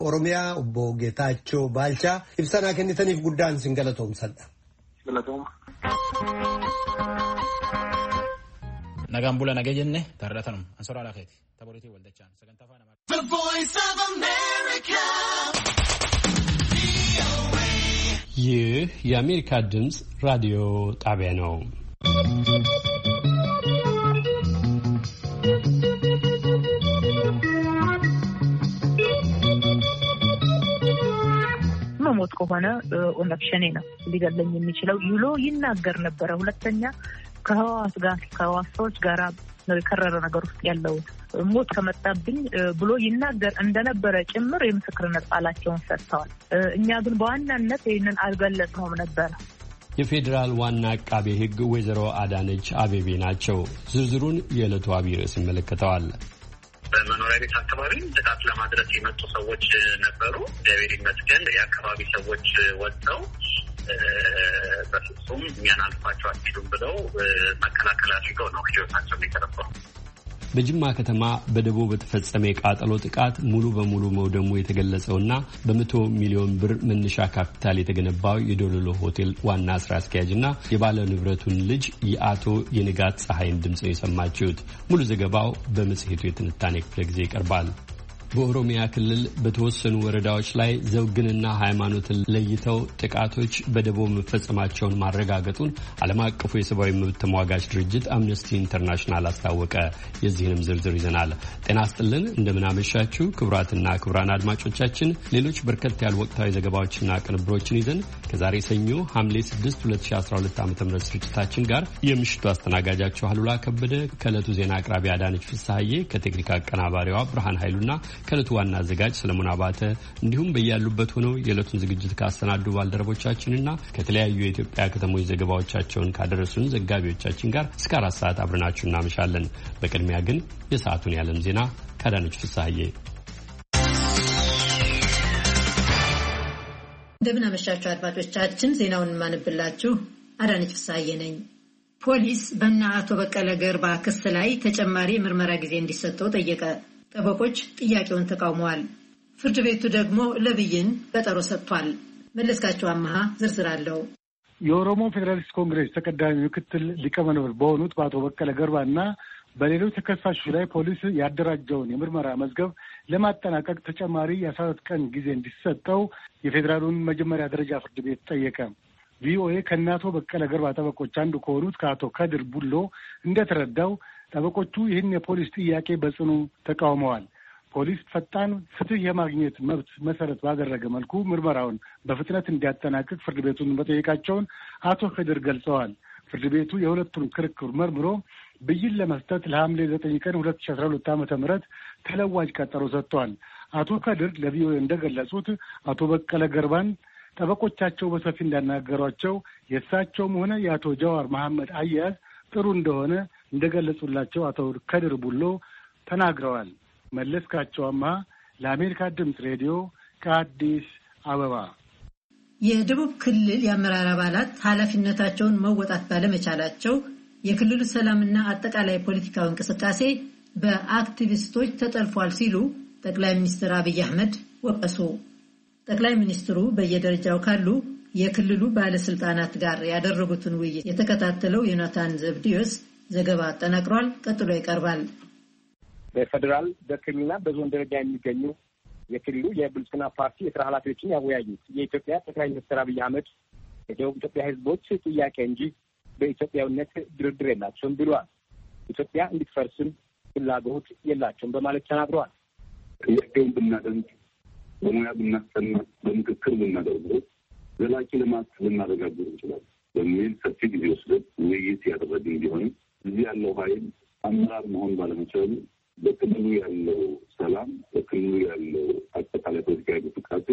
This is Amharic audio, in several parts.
Oromiyaa obbo Geetaachoo Baalchaa ibsanaa kennitaniif guddaan sin galatoomsadha. Galatooma. Nagaan bula nagee jenne tarratanum ansoraa laafeeti taboriitii waldachaan sagantaa faana mara. The Voice of America. ይህ የአሜሪካ ድምፅ ራዲዮ ጣቢያ ነው። መሞት ከሆነ ኦነግ ሸኔ ነው ሊገለኝ የሚችለው ይሎ ይናገር ነበር። ሁለተኛ ከህዋስ ሰዎች ጋር ነው የከረረ ነገር ውስጥ ያለው ሞት ከመጣብኝ ብሎ ይናገር እንደነበረ ጭምር የምስክርነት ቃላቸውን ሰጥተዋል። እኛ ግን በዋናነት ይሄንን አልገለጽነውም ነበር። የፌዴራል ዋና አቃቤ ሕግ ወይዘሮ አዳነች አቤቤ ናቸው። ዝርዝሩን የዕለቱ አብይ ርዕስ ይመለከተዋል። በመኖሪያ ቤት አካባቢ ጥቃት ለማድረስ የመጡ ሰዎች ነበሩ። እግዚአብሔር ይመስገን የአካባቢ ሰዎች ወጥተው በፍጹም እኛን አልፋቸው አትሄዱም ብለው መከላከል አድርገው ነው ህይወታቸውን የተረፈው። በጅማ ከተማ በደቦ በተፈጸመ የቃጠሎ ጥቃት ሙሉ በሙሉ መውደሙ የተገለጸውና በ100 ሚሊዮን ብር መነሻ ካፒታል የተገነባው የዶሎሎ ሆቴል ዋና ስራ አስኪያጅና የባለ ንብረቱን ልጅ የአቶ የንጋት ፀሐይን ድምጽ የሰማችሁት። ሙሉ ዘገባው በመጽሔቱ የትንታኔ ክፍለ ጊዜ ይቀርባል። በኦሮሚያ ክልል በተወሰኑ ወረዳዎች ላይ ዘውግንና ሃይማኖትን ለይተው ጥቃቶች በደቦ መፈጸማቸውን ማረጋገጡን ዓለም አቀፉ የሰብአዊ መብት ተሟጋች ድርጅት አምነስቲ ኢንተርናሽናል አስታወቀ። የዚህንም ዝርዝር ይዘናል። ጤና ይስጥልን፣ እንደምናመሻችሁ ክቡራትና ክቡራን አድማጮቻችን። ሌሎች በርከት ያሉ ወቅታዊ ዘገባዎችና ቅንብሮችን ይዘን ከዛሬ ሰኞ ሐምሌ 6 2012 ዓ.ም ስርጭታችን ጋር የምሽቱ አስተናጋጃችሁ አሉላ ከበደ ከዕለቱ ዜና አቅራቢ አዳነች ፍስሐዬ ከቴክኒክ አቀናባሪዋ ብርሃን ኃይሉና ከዕለቱ ዋና አዘጋጅ ሰለሞን አባተ እንዲሁም በያሉበት ሆነው የዕለቱን ዝግጅት ካሰናዱ ባልደረቦቻችንና ከተለያዩ የኢትዮጵያ ከተሞች ዘገባዎቻቸውን ካደረሱን ዘጋቢዎቻችን ጋር እስከ 4 ሰዓት አብረናችሁ እናመሻለን። በቅድሚያ ግን የሰዓቱን የዓለም ዜና ካዳነች ፍስሐዬ። እንደምን አመሻችሁ አድማጮቻችን። ዜናውን ማንብላችሁ አዳነች ፍስሐዬ ነኝ። ፖሊስ በእነ አቶ በቀለ ገርባ ክስ ላይ ተጨማሪ ምርመራ ጊዜ እንዲሰጠው ጠየቀ። ጠበቆች ጥያቄውን ተቃውመዋል። ፍርድ ቤቱ ደግሞ ለብይን ቀጠሮ ሰጥቷል። መለስካቸው አማሃ ዝርዝር አለው። የኦሮሞ ፌዴራሊስት ኮንግሬስ ተቀዳሚ ምክትል ሊቀመንበር በሆኑት በአቶ በቀለ ገርባና በሌሎች ተከሳሾች ላይ ፖሊስ ያደራጀውን የምርመራ መዝገብ ለማጠናቀቅ ተጨማሪ የ14 ቀን ጊዜ እንዲሰጠው የፌዴራሉን መጀመሪያ ደረጃ ፍርድ ቤት ጠየቀ። ቪኦኤ ከአቶ በቀለ ገርባ ጠበቆች አንዱ ከሆኑት ከአቶ ከድር ቡሎ እንደተረዳው ጠበቆቹ ይህን የፖሊስ ጥያቄ በጽኑ ተቃውመዋል። ፖሊስ ፈጣን ፍትህ የማግኘት መብት መሰረት ባደረገ መልኩ ምርመራውን በፍጥነት እንዲያጠናቅቅ ፍርድ ቤቱን መጠየቃቸውን አቶ ከድር ገልጸዋል። ፍርድ ቤቱ የሁለቱን ክርክር መርምሮ ብይን ለመስጠት ለሐምሌ 9 ቀን 2012 ዓ.ም ተለዋጭ ቀጠሮ ሰጥቷል። አቶ ከድር ለቪኦኤ እንደገለጹት አቶ በቀለ ገርባን ጠበቆቻቸው በሰፊ እንዳናገሯቸው የእሳቸውም ሆነ የአቶ ጀዋር መሐመድ አያያዝ ጥሩ እንደሆነ እንደገለጹላቸው አቶ ከድር ቡሎ ተናግረዋል። መለስካቸው አማሃ ለአሜሪካ ድምፅ ሬዲዮ ከአዲስ አበባ። የደቡብ ክልል የአመራር አባላት ኃላፊነታቸውን መወጣት ባለመቻላቸው የክልሉ ሰላምና አጠቃላይ ፖለቲካዊ እንቅስቃሴ በአክቲቪስቶች ተጠልፏል ሲሉ ጠቅላይ ሚኒስትር አብይ አህመድ ወቀሱ። ጠቅላይ ሚኒስትሩ በየደረጃው ካሉ የክልሉ ባለስልጣናት ጋር ያደረጉትን ውይይት የተከታተለው ዮናታን ዘብዲዮስ ዘገባ አጠናቅሯል። ቀጥሎ ይቀርባል። በፌደራል በክልልና በዞን ደረጃ የሚገኙ የክልሉ የብልጽግና ፓርቲ የስራ ኃላፊዎችን ያወያዩት የኢትዮጵያ ጠቅላይ ሚኒስትር አብይ አህመድ የደቡብ ኢትዮጵያ ሕዝቦች ጥያቄ እንጂ በኢትዮጵያዊነት ድርድር የላቸውም ብለዋል። ኢትዮጵያ እንድትፈርስም ፍላጎት የላቸውም በማለት ተናግረዋል። ጥያቄውን ብናደንቅ፣ በሙያ ብናስጠና፣ በምክክር ብናደርገው ዘላቂ ልማት ልናረጋግጥ እንችላለን በሚል ሰፊ ጊዜ ወስደን ውይይት ያደረግን ቢሆንም እዚህ ያለው ኃይል አመራር መሆን ባለመቻሉ በክልሉ ያለው ሰላም፣ በክልሉ ያለው አጠቃላይ ፖለቲካዊ እንቅስቃሴ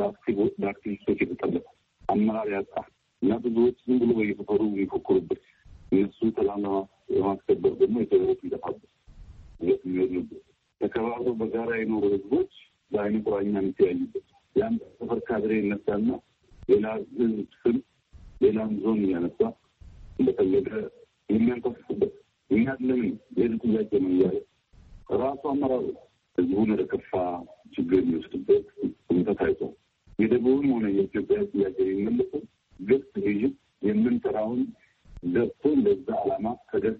በአክቲቪስቶች የተጠለፈ አመራር ያጣ እና ብዙዎች ዝም ብሎ እየተፈሩ የሚፎክሩበት እነሱ ሰላም ለማስከበር ደግሞ የተወሩት ይጠፋበት ሁለት የሚሆን ነበር። ተከባብረው በጋራ የኖሩ ህዝቦች በአይነ ቁራኛ የሚተያዩበት የአንድ ሰፈር ካድሬ ይነሳና ሌላ ህዝብ ስም ሌላም ዞን እያነሳ እንደፈለገ የሚያንቀሳቅስበት እኛ ለምን የህዝብ ጥያቄ ነው እያለ ራሱ አመራሩ ህዝቡን ወደ ከፋ ችግር የሚወስድበት ሁኔታ ታይቷል። የደቡብም ሆነ የኢትዮጵያ ጥያቄ የሚመለሰው ግብጽ ይህ የምንሰራውን ገብቶ ለዛ ዓላማ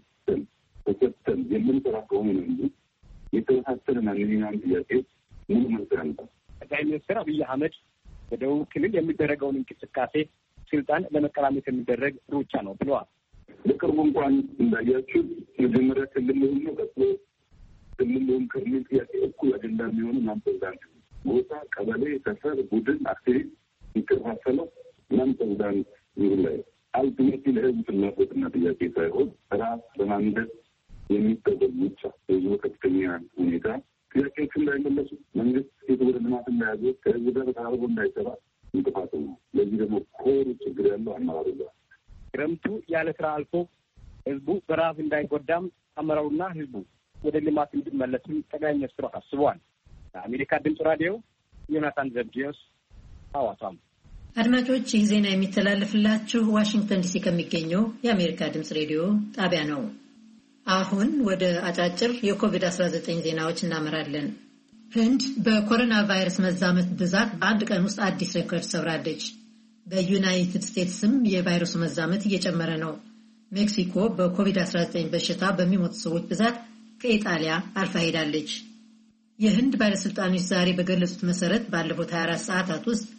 ተከተል የምንሰራ ከሆነ ነው እንጂ የተወሳሰነ ማንኛውም ጥያቄ ሙሉ መልስ ያንጣል። ጠቅላይ ሚኒስትር አብይ አህመድ በደቡብ ክልል የሚደረገውን እንቅስቃሴ ስልጣን ለመቀራመት የሚደረግ ሩጫ ነው ብለዋል። በቅርቡ እንኳን እንዳያችሁ መጀመሪያ ክልል ሆኖ ቀጥሎ ክልል ሆኖ ከሚል ጥያቄ እኩል አጀንዳ የሚሆኑ ማንተዛንት ቦታ፣ ቀበሌ፣ ሰፈር፣ ቡድን፣ አክቲቪስት የሚከፋፈለው ማንተዛንት ይሁን ላይ አልቲሜት ለህዝብ ፍላጎትና ጥያቄ ሳይሆን ራስ በማንደድ የሚደረግ ብቻ ህዝቡ ከፍተኛ ሁኔታ ጥያቄዎችን እንዳይመለሱ መንግስት የትውልድ ልማት እንዳያዘ ከህዝብ ጋር ተቃርቦ እንዳይሰራ እንቅፋት ነው። ለዚህ ደግሞ ኮሩ ችግር ያለው አመራሩ ጋር ክረምቱ ያለ ስራ አልፎ ህዝቡ በረሃብ እንዳይጎዳም አመራሩና ህዝቡ ወደ ልማት እንዲመለሱም ጠቅላይ ሚኒስትሩ አስበዋል። ለአሜሪካ ድምፅ ራዲዮ ዮናታን ዘብዲዮስ ሐዋሳም። አድማጮች ይህ ዜና የሚተላለፍላችሁ ዋሽንግተን ዲሲ ከሚገኘው የአሜሪካ ድምፅ ሬዲዮ ጣቢያ ነው። አሁን ወደ አጫጭር የኮቪድ-19 ዜናዎች እናመራለን። ህንድ በኮሮና ቫይረስ መዛመት ብዛት በአንድ ቀን ውስጥ አዲስ ሬኮርድ ሰብራለች። በዩናይትድ ስቴትስም የቫይረሱ መዛመት እየጨመረ ነው። ሜክሲኮ በኮቪድ-19 በሽታ በሚሞቱ ሰዎች ብዛት ከኢጣሊያ አልፋ ሄዳለች። የህንድ ባለስልጣኖች ዛሬ በገለጹት መሰረት ባለፉት 24 ሰዓታት ውስጥ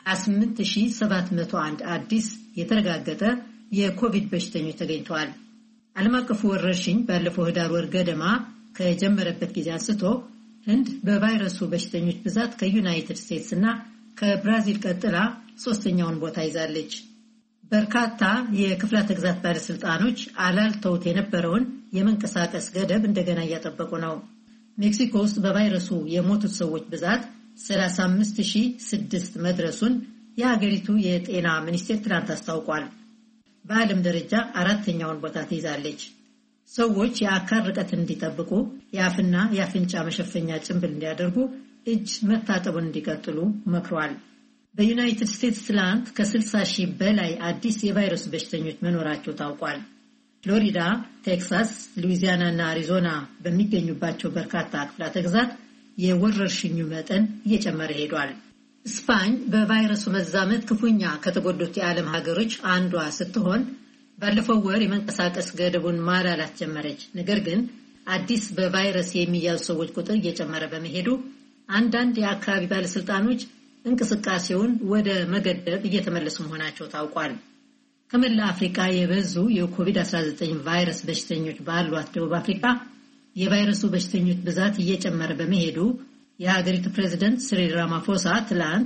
28701 አዲስ የተረጋገጠ የኮቪድ በሽተኞች ተገኝተዋል። ዓለም አቀፉ ወረርሽኝ ባለፈው ህዳር ወር ገደማ ከጀመረበት ጊዜ አንስቶ ህንድ በቫይረሱ በሽተኞች ብዛት ከዩናይትድ ስቴትስ እና ከብራዚል ቀጥላ ሶስተኛውን ቦታ ይዛለች። በርካታ የክፍላተ ግዛት ባለስልጣኖች አላልተውት የነበረውን የመንቀሳቀስ ገደብ እንደገና እያጠበቁ ነው። ሜክሲኮ ውስጥ በቫይረሱ የሞቱት ሰዎች ብዛት 35006 መድረሱን የሀገሪቱ የጤና ሚኒስቴር ትናንት አስታውቋል። በዓለም ደረጃ አራተኛውን ቦታ ትይዛለች። ሰዎች የአካል ርቀትን እንዲጠብቁ፣ የአፍና የአፍንጫ መሸፈኛ ጭንብል እንዲያደርጉ፣ እጅ መታጠቡን እንዲቀጥሉ መክሯል። በዩናይትድ ስቴትስ ትላንት ከ60,000 በላይ አዲስ የቫይረስ በሽተኞች መኖራቸው ታውቋል። ፍሎሪዳ፣ ቴክሳስ፣ ሉዊዚያና እና አሪዞና በሚገኙባቸው በርካታ ክፍላተ ግዛት የወረርሽኙ መጠን እየጨመረ ሄዷል። ስፓኝ በቫይረሱ መዛመት ክፉኛ ከተጎዱት የዓለም ሀገሮች አንዷ ስትሆን ባለፈው ወር የመንቀሳቀስ ገደቡን ማላላት ጀመረች። ነገር ግን አዲስ በቫይረስ የሚያዙ ሰዎች ቁጥር እየጨመረ በመሄዱ አንዳንድ የአካባቢ ባለስልጣኖች እንቅስቃሴውን ወደ መገደብ እየተመለሱ መሆናቸው ታውቋል። ከመላ አፍሪካ የበዙ የኮቪድ-19 ቫይረስ በሽተኞች ባሏት ደቡብ አፍሪካ የቫይረሱ በሽተኞች ብዛት እየጨመረ በመሄዱ የሀገሪቱ ፕሬዝደንት ሲሪል ራማፎሳ ትላንት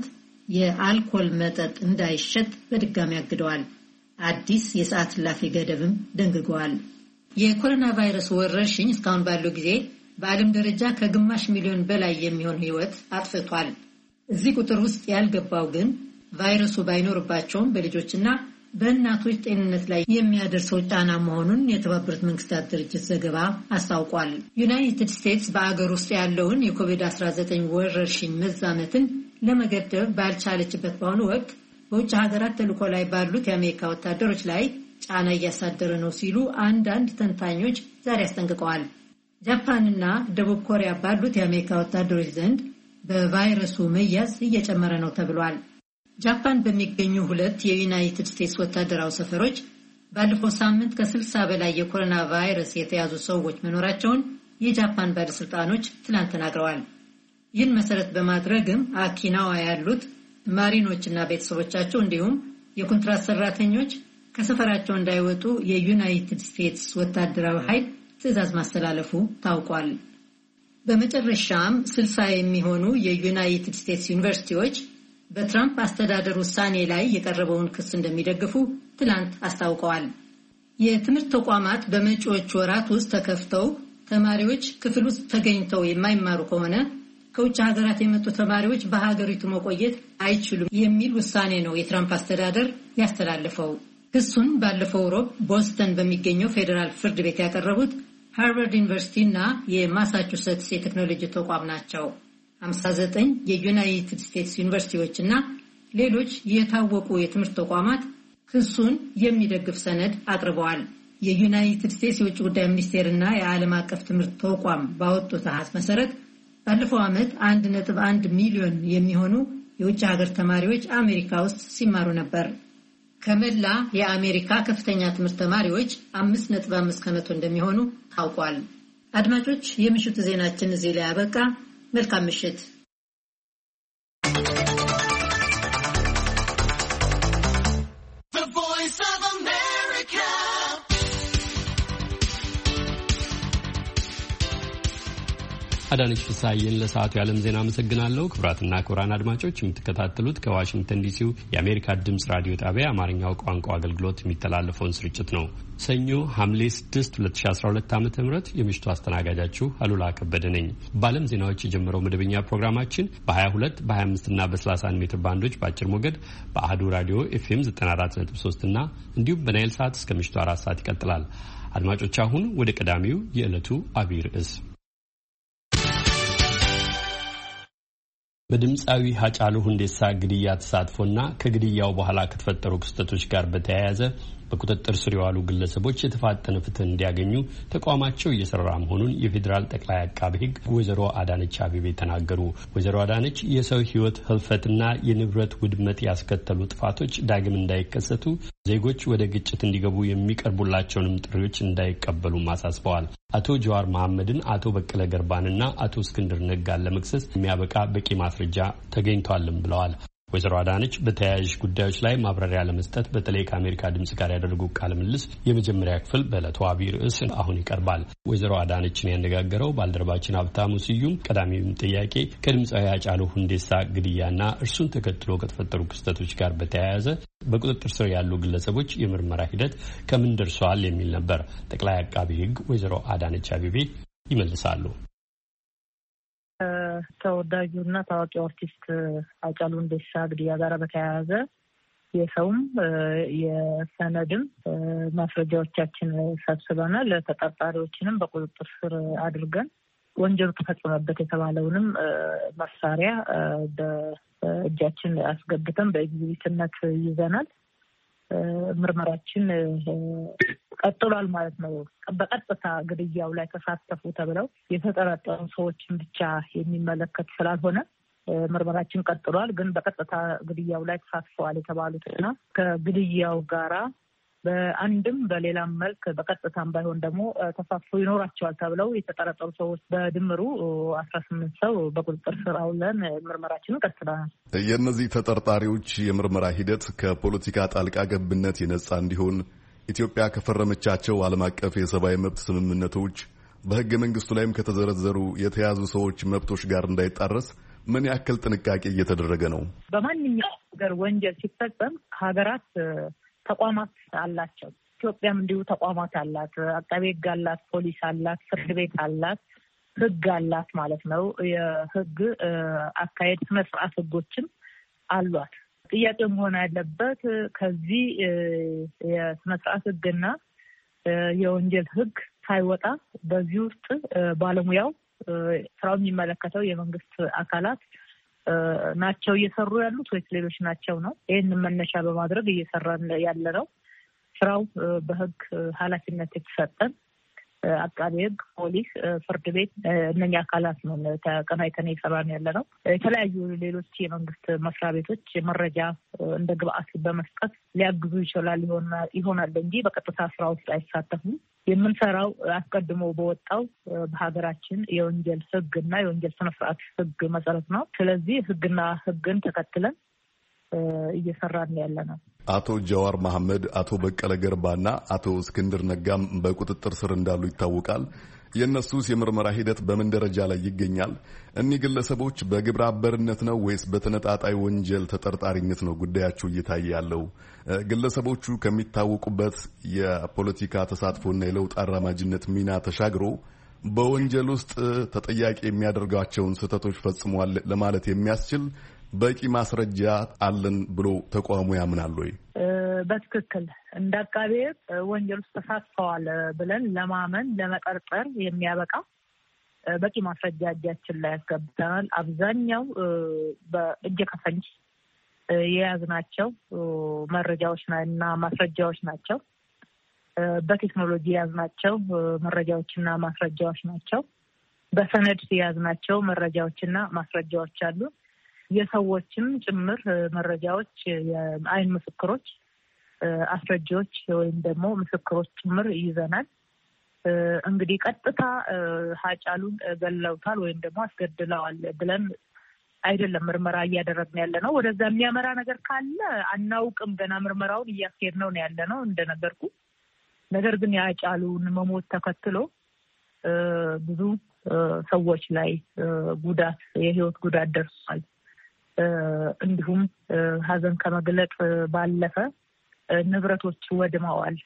የአልኮል መጠጥ እንዳይሸጥ በድጋሚ አግደዋል። አዲስ የሰዓት እላፊ ገደብም ደንግገዋል። የኮሮና ቫይረስ ወረርሽኝ እስካሁን ባለው ጊዜ በዓለም ደረጃ ከግማሽ ሚሊዮን በላይ የሚሆን ሕይወት አጥፍቷል። እዚህ ቁጥር ውስጥ ያልገባው ግን ቫይረሱ ባይኖርባቸውም በልጆችና በእናቶች ጤንነት ላይ የሚያደርሰው ጫና መሆኑን የተባበሩት መንግስታት ድርጅት ዘገባ አስታውቋል። ዩናይትድ ስቴትስ በአገር ውስጥ ያለውን የኮቪድ-19 ወረርሽኝ መዛመትን ለመገደብ ባልቻለችበት በአሁኑ ወቅት በውጭ ሀገራት ተልዕኮ ላይ ባሉት የአሜሪካ ወታደሮች ላይ ጫና እያሳደረ ነው ሲሉ አንዳንድ ተንታኞች ዛሬ አስጠንቅቀዋል። ጃፓንና ደቡብ ኮሪያ ባሉት የአሜሪካ ወታደሮች ዘንድ በቫይረሱ መያዝ እየጨመረ ነው ተብሏል። ጃፓን በሚገኙ 2 የዩናይትድ ስቴትስ ወታደራዊ ሰፈሮች ባለፈው ሳምንት ከ60 በላይ የኮሮና ቫይረስ የተያዙ ሰዎች መኖራቸውን የጃፓን ባለስልጣኖች ትናንት ተናግረዋል። ይህን መሰረት በማድረግም አኪናዋ ያሉት ማሪኖችና ቤተሰቦቻቸው እንዲሁም የኮንትራት ሰራተኞች ከሰፈራቸው እንዳይወጡ የዩናይትድ ስቴትስ ወታደራዊ ኃይል ትዕዛዝ ማስተላለፉ ታውቋል። በመጨረሻም 60 የሚሆኑ የዩናይትድ ስቴትስ ዩኒቨርሲቲዎች በትራምፕ አስተዳደር ውሳኔ ላይ የቀረበውን ክስ እንደሚደግፉ ትላንት አስታውቀዋል። የትምህርት ተቋማት በመጪዎች ወራት ውስጥ ተከፍተው ተማሪዎች ክፍል ውስጥ ተገኝተው የማይማሩ ከሆነ ከውጭ ሀገራት የመጡ ተማሪዎች በሀገሪቱ መቆየት አይችሉም የሚል ውሳኔ ነው የትራምፕ አስተዳደር ያስተላለፈው። ክሱን ባለፈው ሮብ ቦስተን በሚገኘው ፌዴራል ፍርድ ቤት ያቀረቡት ሃርቫርድ ዩኒቨርሲቲ እና የማሳቹሴትስ የቴክኖሎጂ ተቋም ናቸው። 59 የዩናይትድ ስቴትስ ዩኒቨርሲቲዎች እና ሌሎች የታወቁ የትምህርት ተቋማት ክሱን የሚደግፍ ሰነድ አቅርበዋል። የዩናይትድ ስቴትስ የውጭ ጉዳይ ሚኒስቴር እና የዓለም አቀፍ ትምህርት ተቋም ባወጡት አሃዝ መሰረት ባለፈው ዓመት 1.1 ሚሊዮን የሚሆኑ የውጭ ሀገር ተማሪዎች አሜሪካ ውስጥ ሲማሩ ነበር። ከመላ የአሜሪካ ከፍተኛ ትምህርት ተማሪዎች 5.5% እንደሚሆኑ ታውቋል። አድማጮች፣ የምሽቱ ዜናችን እዚህ ላይ ያበቃ። መልካም ምሽት። አዳነች ፍሳሐዬን ለሰዓቱ የዓለም ዜና አመሰግናለሁ። ክቡራትና ክቡራን አድማጮች የምትከታተሉት ከዋሽንግተን ዲሲው የአሜሪካ ድምፅ ራዲዮ ጣቢያ አማርኛው ቋንቋ አገልግሎት የሚተላለፈውን ስርጭት ነው። ሰኞ ሐምሌ 6 2012 ዓ.ም የምሽቱ አስተናጋጃችሁ አሉላ ከበደ ነኝ። በዓለም ዜናዎች የጀመረው መደበኛ ፕሮግራማችን በ22 በ25 እና በ31 ሜትር ባንዶች በአጭር ሞገድ በአህዱ ራዲዮ ኤፍኤም 94.3 እና እንዲሁም በናይል ሰዓት እስከ ምሽቱ 4 ሰዓት ይቀጥላል። አድማጮች አሁን ወደ ቀዳሚው የዕለቱ አብይ ርዕስ በድምፃዊ ሃጫሉ ሁንዴሳ ግድያ ተሳትፎና ከግድያው በኋላ ከተፈጠሩ ክስተቶች ጋር በተያያዘ በቁጥጥር ስር የዋሉ ግለሰቦች የተፋጠነ ፍትህ እንዲያገኙ ተቋማቸው እየሰራ መሆኑን የፌዴራል ጠቅላይ አቃቤ ሕግ ወይዘሮ አዳነች አቤቤ ተናገሩ። ወይዘሮ አዳነች የሰው ሕይወት ህልፈትና የንብረት ውድመት ያስከተሉ ጥፋቶች ዳግም እንዳይከሰቱ ዜጎች ወደ ግጭት እንዲገቡ የሚቀርቡላቸውንም ጥሪዎች እንዳይቀበሉ አሳስበዋል። አቶ ጀዋር መሐመድን፣ አቶ በቀለ ገርባንና አቶ እስክንድር ነጋን ለመክሰስ የሚያበቃ በቂ ማስረጃ ተገኝቷልም ብለዋል። ወይዘሮ አዳነች በተያያዥ ጉዳዮች ላይ ማብራሪያ ለመስጠት በተለይ ከአሜሪካ ድምጽ ጋር ያደረጉ ቃለ ምልልስ የመጀመሪያ ክፍል በዕለቱ አብይ ርዕስ አሁን ይቀርባል። ወይዘሮ አዳነችን ያነጋገረው ባልደረባችን ሀብታሙ ስዩም ቀዳሚውን ጥያቄ ከድምፃዊ ሃጫሉ ሁንዴሳ ግድያና እርሱን ተከትሎ ከተፈጠሩ ክስተቶች ጋር በተያያዘ በቁጥጥር ስር ያሉ ግለሰቦች የምርመራ ሂደት ከምን ደርሷል የሚል ነበር። ጠቅላይ አቃቤ ሕግ ወይዘሮ አዳነች አቤቤ ይመልሳሉ። ተወዳጁና ታዋቂው አርቲስት ሃጫሉ ሁንዴሳ ግድያ ጋር በተያያዘ የሰውም የሰነድም ማስረጃዎቻችን ሰብስበናል። ለተጠርጣሪዎችንም በቁጥጥር ስር አድርገን ወንጀሉ ተፈጸመበት የተባለውንም መሳሪያ በእጃችን አስገብተን በኤግዚቢትነት ይዘናል። ምርመራችን ቀጥሏል ማለት ነው። በቀጥታ ግድያው ላይ ተሳተፉ ተብለው የተጠረጠሩ ሰዎችን ብቻ የሚመለከት ስላልሆነ ምርመራችን ቀጥሏል። ግን በቀጥታ ግድያው ላይ ተሳትፈዋል የተባሉትና ከግድያው ጋራ በአንድም በሌላም መልክ በቀጥታም ባይሆን ደግሞ ተሳትፎ ይኖራቸዋል ተብለው የተጠረጠሩ ሰዎች በድምሩ 18 ሰው በቁጥጥር ስር አውለን ምርመራችንን ቀጥለናል። የእነዚህ ተጠርጣሪዎች የምርመራ ሂደት ከፖለቲካ ጣልቃ ገብነት የነጻ እንዲሆን ኢትዮጵያ ከፈረመቻቸው ዓለም አቀፍ የሰብአዊ መብት ስምምነቶች በሕገ መንግስቱ ላይም ከተዘረዘሩ የተያዙ ሰዎች መብቶች ጋር እንዳይጣረስ ምን ያክል ጥንቃቄ እየተደረገ ነው? በማንኛውም ሀገር ወንጀል ሲፈጸም ሀገራት ተቋማት አላቸው። ኢትዮጵያም እንዲሁ ተቋማት አላት። አቃቤ ሕግ አላት፣ ፖሊስ አላት፣ ፍርድ ቤት አላት፣ ሕግ አላት ማለት ነው። የሕግ አካሄድ ስነ ስርዓት ሕጎችም አሏት። ጥያቄው መሆን ያለበት ከዚህ የስነ ስርዓት ሕግና የወንጀል ሕግ ሳይወጣ በዚህ ውስጥ ባለሙያው ስራው የሚመለከተው የመንግስት አካላት ናቸው እየሰሩ ያሉት ወይስ ሌሎች ናቸው ነው። ይህን መነሻ በማድረግ እየሰራን ያለ ነው። ስራው በህግ ኃላፊነት የተሰጠን አቃቤ ሕግ፣ ፖሊስ፣ ፍርድ ቤት እነኛ አካላት ነው ተቀናይተን እየሰራን ያለ ነው። የተለያዩ ሌሎች የመንግስት መስሪያ ቤቶች መረጃ እንደ ግብአት በመስጠት ሊያግዙ ይሆናል እንጂ በቀጥታ ስራ ውስጥ አይሳተፉም። የምንሰራው አስቀድሞ በወጣው በሀገራችን የወንጀል ሕግና የወንጀል ስነ ስርዓት ሕግ መሰረት ነው። ስለዚህ ሕግና ሕግን ተከትለን እየሰራን ያለ ነው። አቶ ጀዋር መሐመድ፣ አቶ በቀለ ገርባና አቶ እስክንድር ነጋም በቁጥጥር ስር እንዳሉ ይታወቃል። የእነሱስ የምርመራ ሂደት በምን ደረጃ ላይ ይገኛል? እኒህ ግለሰቦች በግብረ አበርነት ነው ወይስ በተነጣጣይ ወንጀል ተጠርጣሪነት ነው ጉዳያቸው እየታየ ያለው? ግለሰቦቹ ከሚታወቁበት የፖለቲካ ተሳትፎና የለውጥ አራማጅነት ሚና ተሻግሮ በወንጀል ውስጥ ተጠያቂ የሚያደርጋቸውን ስህተቶች ፈጽሟል ለማለት የሚያስችል በቂ ማስረጃ አለን ብሎ ተቋሙ ያምናል ወይ? በትክክል እንደ አቃቤ ወንጀል ውስጥ ተሳትፈዋል ብለን ለማመን ለመጠርጠር የሚያበቃ በቂ ማስረጃ እጃችን ላይ ያስገብተናል። አብዛኛው በእጅ ከፈንጅ የያዝናቸው መረጃዎች እና ማስረጃዎች ናቸው። በቴክኖሎጂ የያዝናቸው መረጃዎችና ማስረጃዎች ናቸው። በሰነድ ያዝናቸው መረጃዎችና ማስረጃዎች አሉ። የሰዎችም ጭምር መረጃዎች፣ የአይን ምስክሮች፣ አስረጃዎች ወይም ደግሞ ምስክሮች ጭምር ይዘናል። እንግዲህ ቀጥታ ሀጫሉን ገለውታል ወይም ደግሞ አስገድለዋል ብለን አይደለም ምርመራ እያደረግን ያለ ነው። ወደዛ የሚያመራ ነገር ካለ አናውቅም። ገና ምርመራውን እያስኬድነው ነው ያለ ነው እንደነገርኩ። ነገር ግን የሀጫሉን መሞት ተከትሎ ብዙ ሰዎች ላይ ጉዳት፣ የህይወት ጉዳት ደርሷል። እንዲሁም ሀዘን ከመግለጥ ባለፈ ንብረቶች ወድመዋል።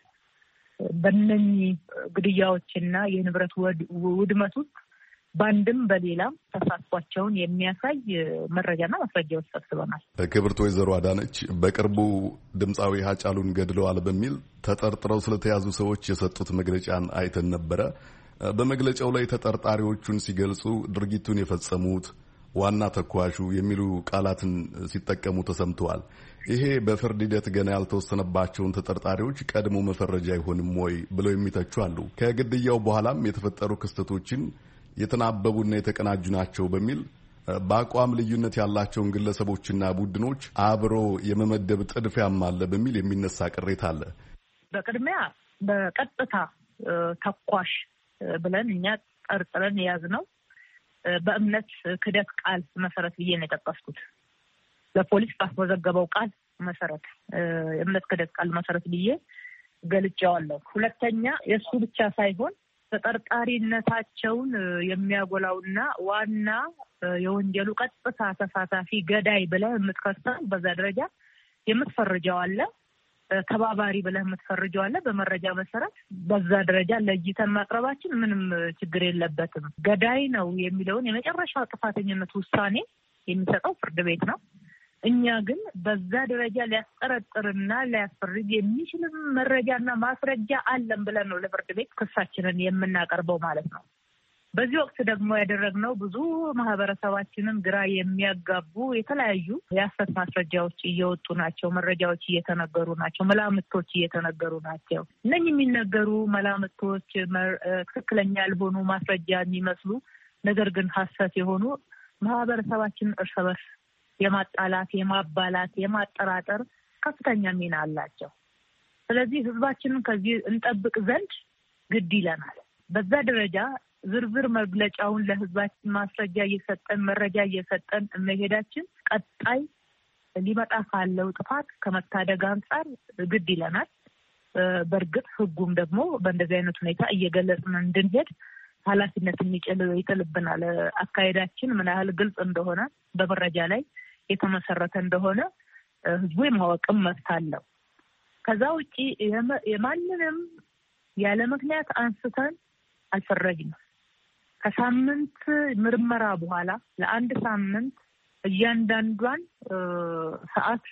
በእነኚህ ግድያዎችና የንብረት ውድመት ውስጥ በአንድም በሌላም ተሳትፏቸውን የሚያሳይ መረጃና ማስረጃዎች ሰብስበናል። ክብርት ወይዘሮ አዳነች በቅርቡ ድምፃዊ ሀጫሉን ገድለዋል በሚል ተጠርጥረው ስለተያዙ ሰዎች የሰጡት መግለጫን አይተን ነበረ። በመግለጫው ላይ ተጠርጣሪዎቹን ሲገልጹ ድርጊቱን የፈጸሙት ዋና ተኳሹ የሚሉ ቃላትን ሲጠቀሙ ተሰምተዋል። ይሄ በፍርድ ሂደት ገና ያልተወሰነባቸውን ተጠርጣሪዎች ቀድሞ መፈረጃ አይሆንም ወይ ብለው የሚተቹ አሉ። ከግድያው በኋላም የተፈጠሩ ክስተቶችን የተናበቡና የተቀናጁ ናቸው በሚል በአቋም ልዩነት ያላቸውን ግለሰቦችና ቡድኖች አብሮ የመመደብ ጥድፊያም አለ በሚል የሚነሳ ቅሬታ አለ። በቅድሚያ በቀጥታ ተኳሽ ብለን እኛ ጠርጥረን የያዝነው በእምነት ክደት ቃል መሰረት ብዬ ነው የጠቀስኩት። ለፖሊስ ባስመዘገበው ቃል መሰረት የእምነት ክደት ቃል መሰረት ብዬ ገልጬዋለሁ። ሁለተኛ የእሱ ብቻ ሳይሆን ተጠርጣሪነታቸውን የሚያጎላውና ዋና የወንጀሉ ቀጥታ ተሳታፊ ገዳይ ብለህ የምትከሰው በዛ ደረጃ የምትፈርጀው አለ። ተባባሪ ብለህ የምትፈርጀው አለ። በመረጃ መሰረት በዛ ደረጃ ለይተን ማቅረባችን ምንም ችግር የለበትም። ገዳይ ነው የሚለውን የመጨረሻ ጥፋተኝነት ውሳኔ የሚሰጠው ፍርድ ቤት ነው። እኛ ግን በዛ ደረጃ ሊያስጠረጥርና ሊያስፈርጅ የሚችል መረጃና ማስረጃ አለን ብለን ነው ለፍርድ ቤት ክሳችንን የምናቀርበው ማለት ነው። በዚህ ወቅት ደግሞ ያደረግነው ብዙ ማህበረሰባችንን ግራ የሚያጋቡ የተለያዩ የሐሰት ማስረጃዎች እየወጡ ናቸው። መረጃዎች እየተነገሩ ናቸው። መላምቶች እየተነገሩ ናቸው። እነኚህ የሚነገሩ መላምቶች ትክክለኛ ያልሆኑ ማስረጃ የሚመስሉ ነገር ግን ሐሰት የሆኑ ማህበረሰባችንን እርስ በርስ የማጣላት፣ የማባላት፣ የማጠራጠር ከፍተኛ ሚና አላቸው። ስለዚህ ህዝባችንን ከዚህ እንጠብቅ ዘንድ ግድ ይለናል። በዛ ደረጃ ዝርዝር መግለጫውን ለህዝባችን ማስረጃ እየሰጠን መረጃ እየሰጠን መሄዳችን ቀጣይ ሊመጣ ካለው ጥፋት ከመታደግ አንጻር ግድ ይለናል። በእርግጥ ህጉም ደግሞ በእንደዚህ አይነት ሁኔታ እየገለጽን እንድንሄድ ኃላፊነት ይጥልብናል። አካሄዳችን ምን ያህል ግልጽ እንደሆነ በመረጃ ላይ የተመሰረተ እንደሆነ ህዝቡ የማወቅም መብት አለው። ከዛ ውጪ የማንንም ያለ ምክንያት አንስተን አልፈረጅም። ከሳምንት ምርመራ በኋላ ለአንድ ሳምንት እያንዳንዷን ሰዓት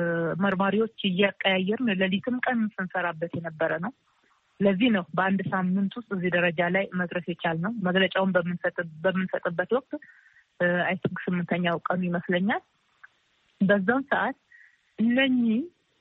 መርማሪዎች እያቀያየርን ሌሊትም ቀን ስንሰራበት የነበረ ነው። ለዚህ ነው በአንድ ሳምንት ውስጥ እዚህ ደረጃ ላይ መድረስ የቻልነው። መግለጫውን በምንሰጥበት ወቅት አይ ቲንክ 8ኛው ቀኑ ይመስለኛል። በዛው ሰዓት እነኚህ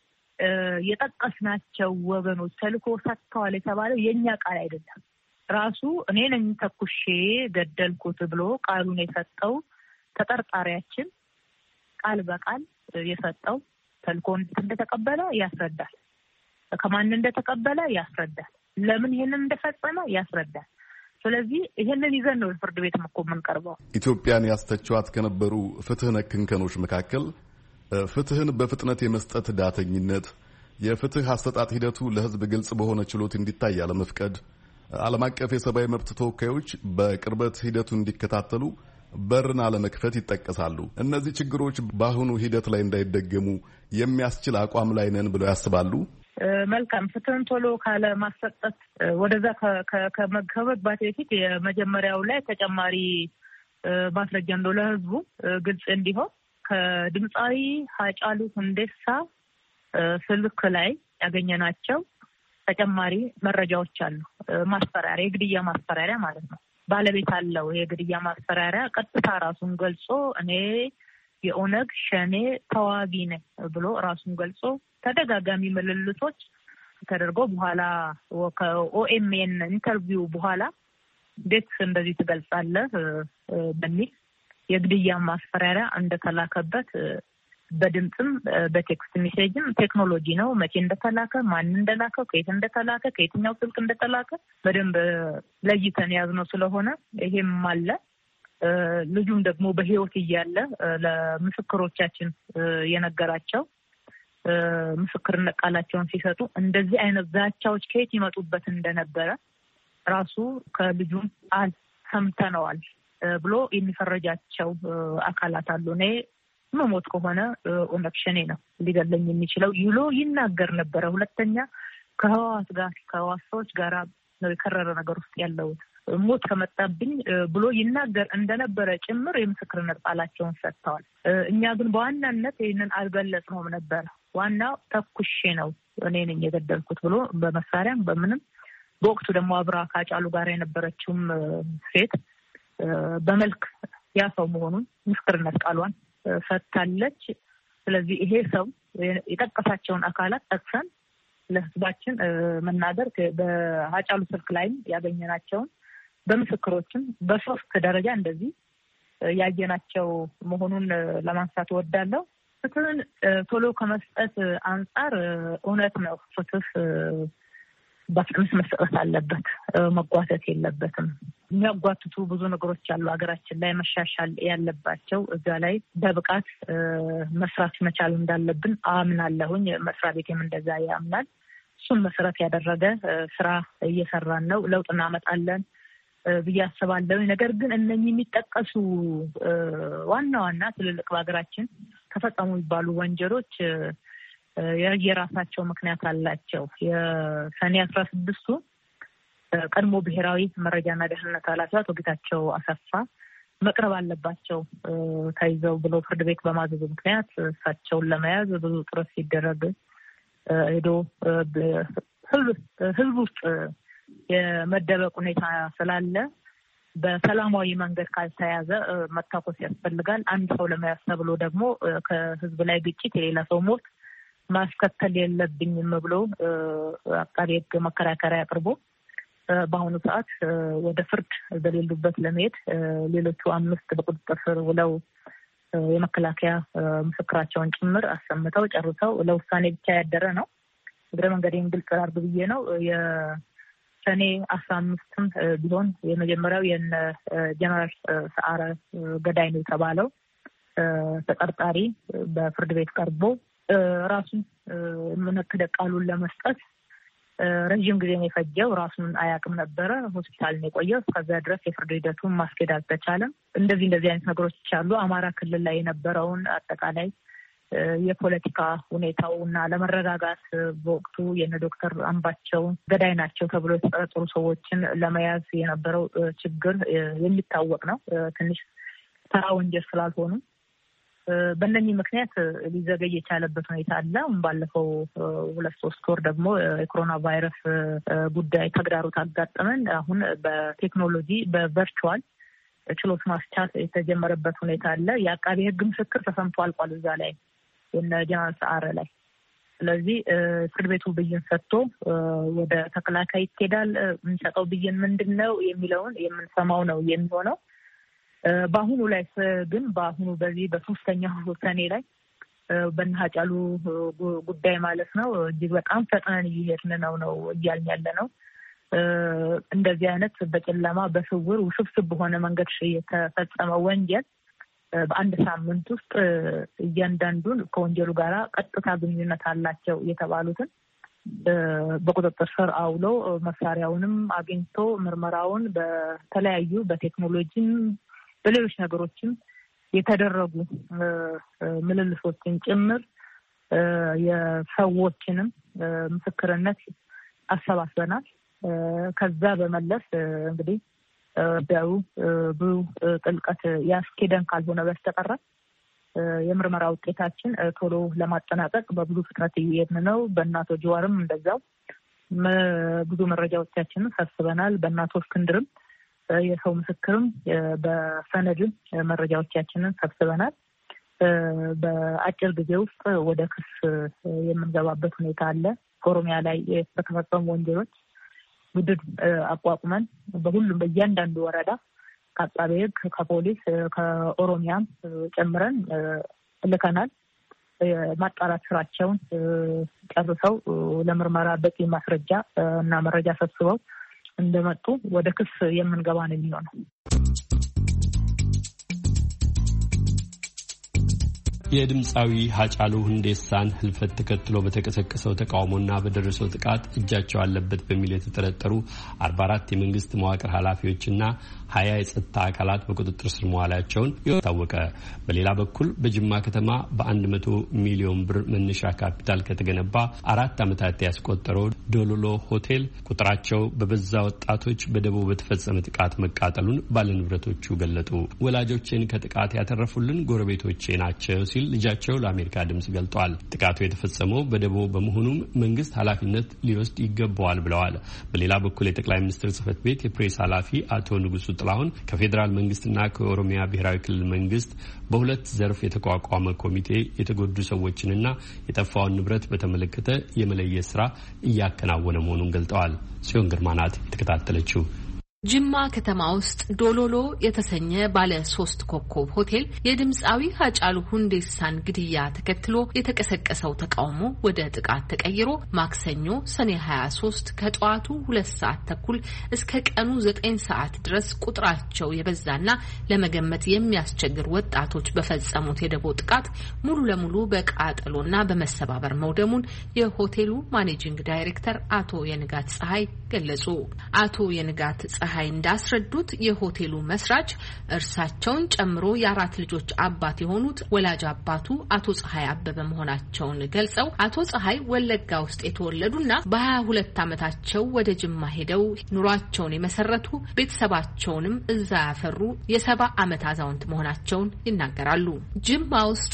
የጠቀስናቸው ወገኖች ተልዕኮ ሰጥተዋል የተባለው የኛ ቃል አይደለም። ራሱ እኔ ነኝ ተኩሼ ገደልኩት ብሎ ቃሉን የሰጠው ተጠርጣሪያችን ቃል በቃል የሰጠው ተልዕኮ እንደተቀበለ ያስረዳል። ከማን እንደተቀበለ ያስረዳል። ለምን ይሄንን እንደፈጸመ ያስረዳል። ስለዚህ ይሄንን ይዘን ነው ፍርድ ቤት የምንቀርበው። ኢትዮጵያን ያስተቸዋት ከነበሩ ፍትህ ነክ እንከኖች መካከል ፍትህን በፍጥነት የመስጠት ዳተኝነት፣ የፍትህ አሰጣጥ ሂደቱ ለህዝብ ግልጽ በሆነ ችሎት እንዲታይ ያለመፍቀድ፣ ዓለም አቀፍ የሰብአዊ መብት ተወካዮች በቅርበት ሂደቱ እንዲከታተሉ በርን አለመክፈት ይጠቀሳሉ። እነዚህ ችግሮች በአሁኑ ሂደት ላይ እንዳይደገሙ የሚያስችል አቋም ላይ ነን ብለው ያስባሉ? መልካም። ፍትህን ቶሎ ካለ ማሰጠት ወደዛ ከመግባት በፊት የመጀመሪያው ላይ ተጨማሪ ማስረጃ እንደው ለህዝቡ ግልጽ እንዲሆን ከድምፃዊ ሀጫሉ ሁንዴሳ ስልክ ላይ ያገኘናቸው ተጨማሪ መረጃዎች አሉ። ማስፈራሪያ፣ የግድያ ማስፈራሪያ ማለት ነው። ባለቤት አለው የግድያ ማስፈራሪያ። ቀጥታ ራሱን ገልጾ እኔ የኦነግ ሸኔ ተዋጊ ነኝ ብሎ ራሱን ገልጾ ተደጋጋሚ ምልልሶች ተደርጎ በኋላ ከኦኤምኤን ኢንተርቪው በኋላ እንዴት እንደዚህ ትገልጻለህ በሚል የግድያ ማስፈራሪያ እንደተላከበት በድምጽም በቴክስት ሜሴጅም ቴክኖሎጂ ነው መቼ እንደተላከ ማን እንደላከው ከየት እንደተላከ ከየትኛው ስልክ እንደተላከ በደንብ ለይተን ያዝነው ስለሆነ ይሄም አለ። ልጁም ደግሞ በህይወት እያለ ለምስክሮቻችን የነገራቸው ምስክርነት ቃላቸውን ሲሰጡ እንደዚህ አይነት ዛቻዎች ከየት ይመጡበት እንደነበረ ራሱ ከልጁም ሰምተነዋል ብሎ የሚፈረጃቸው አካላት አሉ። እኔ መሞት ከሆነ ኦነግ ሸኔ ነው ሊገለኝ የሚችለው ይሎ ይናገር ነበረ። ሁለተኛ ከህዋስ ሰዎች ጋር ነው የከረረ ነገር ውስጥ ያለው ሞት ከመጣብኝ ብሎ ይናገር እንደነበረ ጭምር የምስክርነት ቃላቸውን ሰጥተዋል። እኛ ግን በዋናነት ይህንን አልገለጽነውም ነበር። ዋናው ተኩሼ ነው እኔ ነኝ የገደልኩት ብሎ በመሳሪያም በምንም በወቅቱ ደግሞ አብራ ካጫሉ ጋር የነበረችውም ሴት በመልክ ያሰው መሆኑን ምስክርነት ቃሏን ሰጥታለች። ስለዚህ ይሄ ሰው የጠቀሳቸውን አካላት ጠቅሰን ለህዝባችን መናገር በአጫሉ ስልክ ላይም ያገኘናቸውን በምስክሮችም በሶስት ደረጃ እንደዚህ ያየናቸው መሆኑን ለማንሳት እወዳለሁ። ፍትህን ቶሎ ከመስጠት አንጻር እውነት ነው። ፍትህ በፍጥነት መስጠት አለበት፣ መጓተት የለበትም። የሚያጓትቱ ብዙ ነገሮች አሉ ሀገራችን ላይ መሻሻል ያለባቸው። እዛ ላይ በብቃት መስራት መቻል እንዳለብን አምናለሁኝ። መስሪያ ቤቴም እንደዛ ያምናል። እሱን መሰረት ያደረገ ስራ እየሰራን ነው። ለውጥ እናመጣለን ብዬ አስባለሁ። ነገር ግን እነኚህ የሚጠቀሱ ዋና ዋና ትልልቅ በሀገራችን ተፈጸሙ የሚባሉ ወንጀሎች የራሳቸው ምክንያት አላቸው። የሰኔ 16ቱ ቀድሞ ብሔራዊ መረጃና ደህንነት ኃላፊ አቶ ጌታቸው አሰፋ መቅረብ አለባቸው ተይዘው ብሎ ፍርድ ቤት በማዘዙ ምክንያት እሳቸውን ለመያዝ ብዙ ጥረት ሲደረግ ሄዶ ህዝብ ውስጥ የመደበቅ ሁኔታ ስላለ በሰላማዊ መንገድ ካልተያዘ መታኮስ ያስፈልጋል። አንድ ሰው ለመያዝ ተብሎ ደግሞ ከህዝብ ላይ ግጭት የሌላ ሰው ሞት ማስከተል የለብኝም ብሎ አቃቤ ሕግ መከራከሪያ አቅርቦ በአሁኑ ሰዓት ወደ ፍርድ በሌሉበት ለመሄድ ሌሎቹ 5 በቁጥጥር ስር ውለው የመከላከያ ምስክራቸውን ጭምር አሰምተው ጨርሰው ለውሳኔ ብቻ ያደረ ነው። እግረ መንገዴን ግልጽ አድርግ ብዬ ነው። የሰኔ 15ም ቢሆን የመጀመሪያው የነ ጀነራል ሰዓረ ገዳይ ነው የተባለው ተጠርጣሪ በፍርድ ቤት ቀርቦ ራሱን ምንክደ ቃሉን ለመስጠት ረጅም ጊዜ ነው የፈጀው። ራሱን አያውቅም ነበረ። ሆስፒታል ነው የቆየው። እስከዛ ድረስ የፍርድ ሂደቱን ማስኬድ አልተቻለም። እንደዚህ አይነት ነገሮች አሉ። አማራ ክልል ላይ የነበረውን አጠቃላይ የፖለቲካ ሁኔታው እና ለመረጋጋት በወቅቱ የነ ዶክተር አምባቸው ገዳይ ናቸው ተብሎ የተጠረጠሩ ሰዎችን ለመያዝ የነበረው ችግር የሚታወቅ ነው። ትንሽ ተራ ወንጀል ስላልሆኑ በእነኚህ ምክንያት ሊዘገይ የቻለበት ሁኔታ አለ። ባለፈው 2-3 ወር ደግሞ የኮሮና ቫይረስ ጉዳይ ተግዳሮት አጋጠመን። አሁን በቴክኖሎጂ በቨርቹዋል ችሎት ማስቻት የተጀመረበት ሁኔታ አለ። የአቃቤ ሕግ ምስክር ተሰምቶ አልቋል እዛ ላይ የነ ጀነራል ሰዓረ ላይ። ስለዚህ ፍርድ ቤቱ ብይን ሰጥቶ ወደ ተከላካይ ይሄዳል። የሚሰጠው ብይን ምንድን ነው የሚለውን የምንሰማው ነው የሚሆነው። በአሁኑ ላይ ግን በዚህ በሶስተኛው ሰኔ ላይ በነሃጫሉ ጉዳይ ማለት ነው እጅግ በጣም ፈጥነን እየሄድን ነው እያልን ያለ ነው። እንደዚህ አይነት በጨለማ በስውር ውስብስብ በሆነ መንገድ የተፈጸመ ወንጀል በአንድ ሳምንት ውስጥ እያንዳንዱን ከወንጀሉ ጋር ቀጥታ ግንኙነት አላቸው የተባሉትን በቁጥጥር ስር አውሎ መሳሪያውንም አግኝቶ ምርመራውን በተለያዩ በቴክኖሎጂም በሌሎች ነገሮችም የተደረጉ ምልልሶችን ጭምር የሰዎችንም ምስክርነት አሰባስበናል። ከዛ በመለስ እንግዲህ ጉዳዩ ብዙ ጥልቀት ያስኬደን ካልሆነ በስተቀር የምርመራ ውጤታችን ቶሎ ለማጠናቀቅ በብዙ ፍጥነት እየሄድን ነው። በእናቶ ጀዋርም እንደዛው ብዙ መረጃዎቻችንን ሰብስበናል። በእናቶ እስክንድርም የሰው ምስክርም በሰነድም መረጃዎቻችንን ሰብስበናል። በአጭር ጊዜ ውስጥ ወደ ክስ የምንገባበት ሁኔታ አለ። ኦሮሚያ ላይ በተፈጸሙ ወንጀሎች ቡድን አቋቁመን በሁሉም በእያንዳንዱ ወረዳ ከአቃቤ ሕግ ከፖሊስ ከኦሮሚያም ጨምረን ልከናል። የማጣራት ስራቸውን ጨርሰው ለምርመራ በቂ ማስረጃ እና መረጃ ሰብስበው እንደመጡ ወደ ክስ የምንገባ ነው የሚሆነው። የድምፃዊ ሃጫሉ ሁንዴሳን ህልፈት ተከትሎ በተቀሰቀሰው ተቃውሞና በደረሰው ጥቃት እጃቸው አለበት በሚል የተጠረጠሩ 44 የመንግስት መዋቅር ኃላፊዎችና 20 የጸጥታ አካላት በቁጥጥር ስር መዋላቸውን ታወቀ። በሌላ በኩል በጅማ ከተማ በ100 ሚሊዮን ብር መነሻ ካፒታል ከተገነባ 4 ዓመታት ያስቆጠረው ዶሎሎ ሆቴል ቁጥራቸው በበዛ ወጣቶች በደቦ በተፈጸመ ጥቃት መቃጠሉን ባለንብረቶቹ ገለጡ። ወላጆችን ከጥቃት ያተረፉልን ጎረቤቶቼ ናቸው ሲል ልጃቸው ለአሜሪካ ድምጽ ገልጧል። ጥቃቱ የተፈጸመው በደቦ በመሆኑም መንግስት ኃላፊነት ሊወስድ ይገባዋል ብለዋል። በሌላ በኩል የጠቅላይ ሚኒስትር ጽህፈት ቤት የፕሬስ ኃላፊ አቶ ንጉሱ ጥላሁን ከፌዴራል መንግስትና ከኦሮሚያ ብሔራዊ ክልል መንግስት በሁለት ዘርፍ የተቋቋመ ኮሚቴ የተጎዱ ሰዎችንና የጠፋውን ንብረት በተመለከተ የመለየት ስራ እያከናወነ መሆኑን ገልጠዋል። ጽዮን ግርማ ናት የተከታተለችው። ጅማ ከተማ ውስጥ ዶሎሎ የተሰኘ ባለ 3 ኮከብ ሆቴል የድምፃዊ ሃጫሉ ሁንዴሳን ግድያ ተከትሎ የተቀሰቀሰው ተቃውሞ ወደ ጥቃት ተቀይሮ ማክሰኞ ሰኔ 23 ከጠዋቱ 2 ሰዓት ተኩል እስከ ቀኑ 9 ሰዓት ድረስ ቁጥራቸው የበዛና ለመገመት የሚያስቸግር ወጣቶች በፈጸሙት የደቦ ጥቃት ሙሉ ለሙሉ በቃጠሎና በመሰባበር መውደሙን የሆቴሉ ማኔጂንግ ዳይሬክተር አቶ የንጋት ፀሐይ ገለጹ። አቶ የንጋት ፀሐይ እንዳስረዱት የሆቴሉ መስራች እርሳቸውን ጨምሮ የ4 ልጆች አባት የሆኑት ወላጅ አባቱ አቶ ፀሐይ አበበ መሆናቸውን ገልጸው አቶ ፀሐይ ወለጋ ውስጥ የተወለዱና በ22 ዓመታቸው ወደ ጅማ ሄደው ኑሯቸውን የመሰረቱ ቤተሰባቸውንም እዛ ያፈሩ የ70 ዓመት አዛውንት መሆናቸውን ይናገራሉ። ጅማ ውስጥ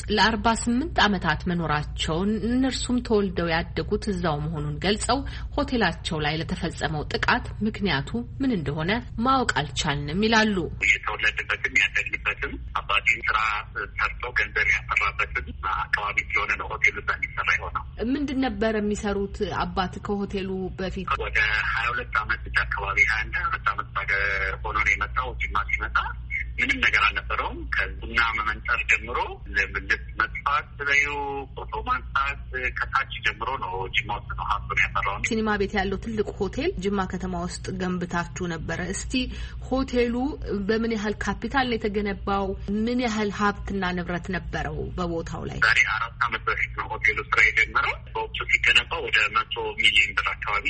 ለ48 ዓመታት መኖራቸውን እነርሱም ተወልደው ያደጉት እዛው መሆኑን ገልጸው ሆቴላቸው ላይ ለተፈጸመው ጥቃት ምክንያቱ ምን እንደሆነ ማወቅ አልቻልንም ይላሉ። የተወለደበትም ያደግንበትም አባቴን ስራ ሰርቶ ገንዘብ ያፈራበትም አካባቢ ስለሆነ ነው ሆቴሉ የሚሰራ ይሆናል። ምንድን ነበር የሚሰሩት አባት ከሆቴሉ በፊት? ወደ 22 ዓመት አካባቢ 21 ዓመት ሆኖ ነው የመጣው። ጅማ ሲመጣ ምንም ነገር አልነበረውም። ከቡና መመንጠር ጀምሮ ልብስ መጥፋት በዩ ፎቶ ማንሳት ከታች ጀምሮ ነው ጅማ ውስጥ ነው ሀብቱን ያፈራው። ሲኒማ ቤት ያለው ትልቅ ሆቴል ጅማ ከተማ ውስጥ ገንብታችሁ ነበረ። እስቲ ሆቴሉ በምን ያህል ካፒታል ነው የተገነባው? ምን ያህል ሀብትና ንብረት ነበረው በቦታው ላይ? ዛሬ 4 ዓመት በፊት ነው ሆቴሉ ስራ የጀመረው። በወቅቱ ሲገነባ ወደ 100 ሚሊዮን ብር አካባቢ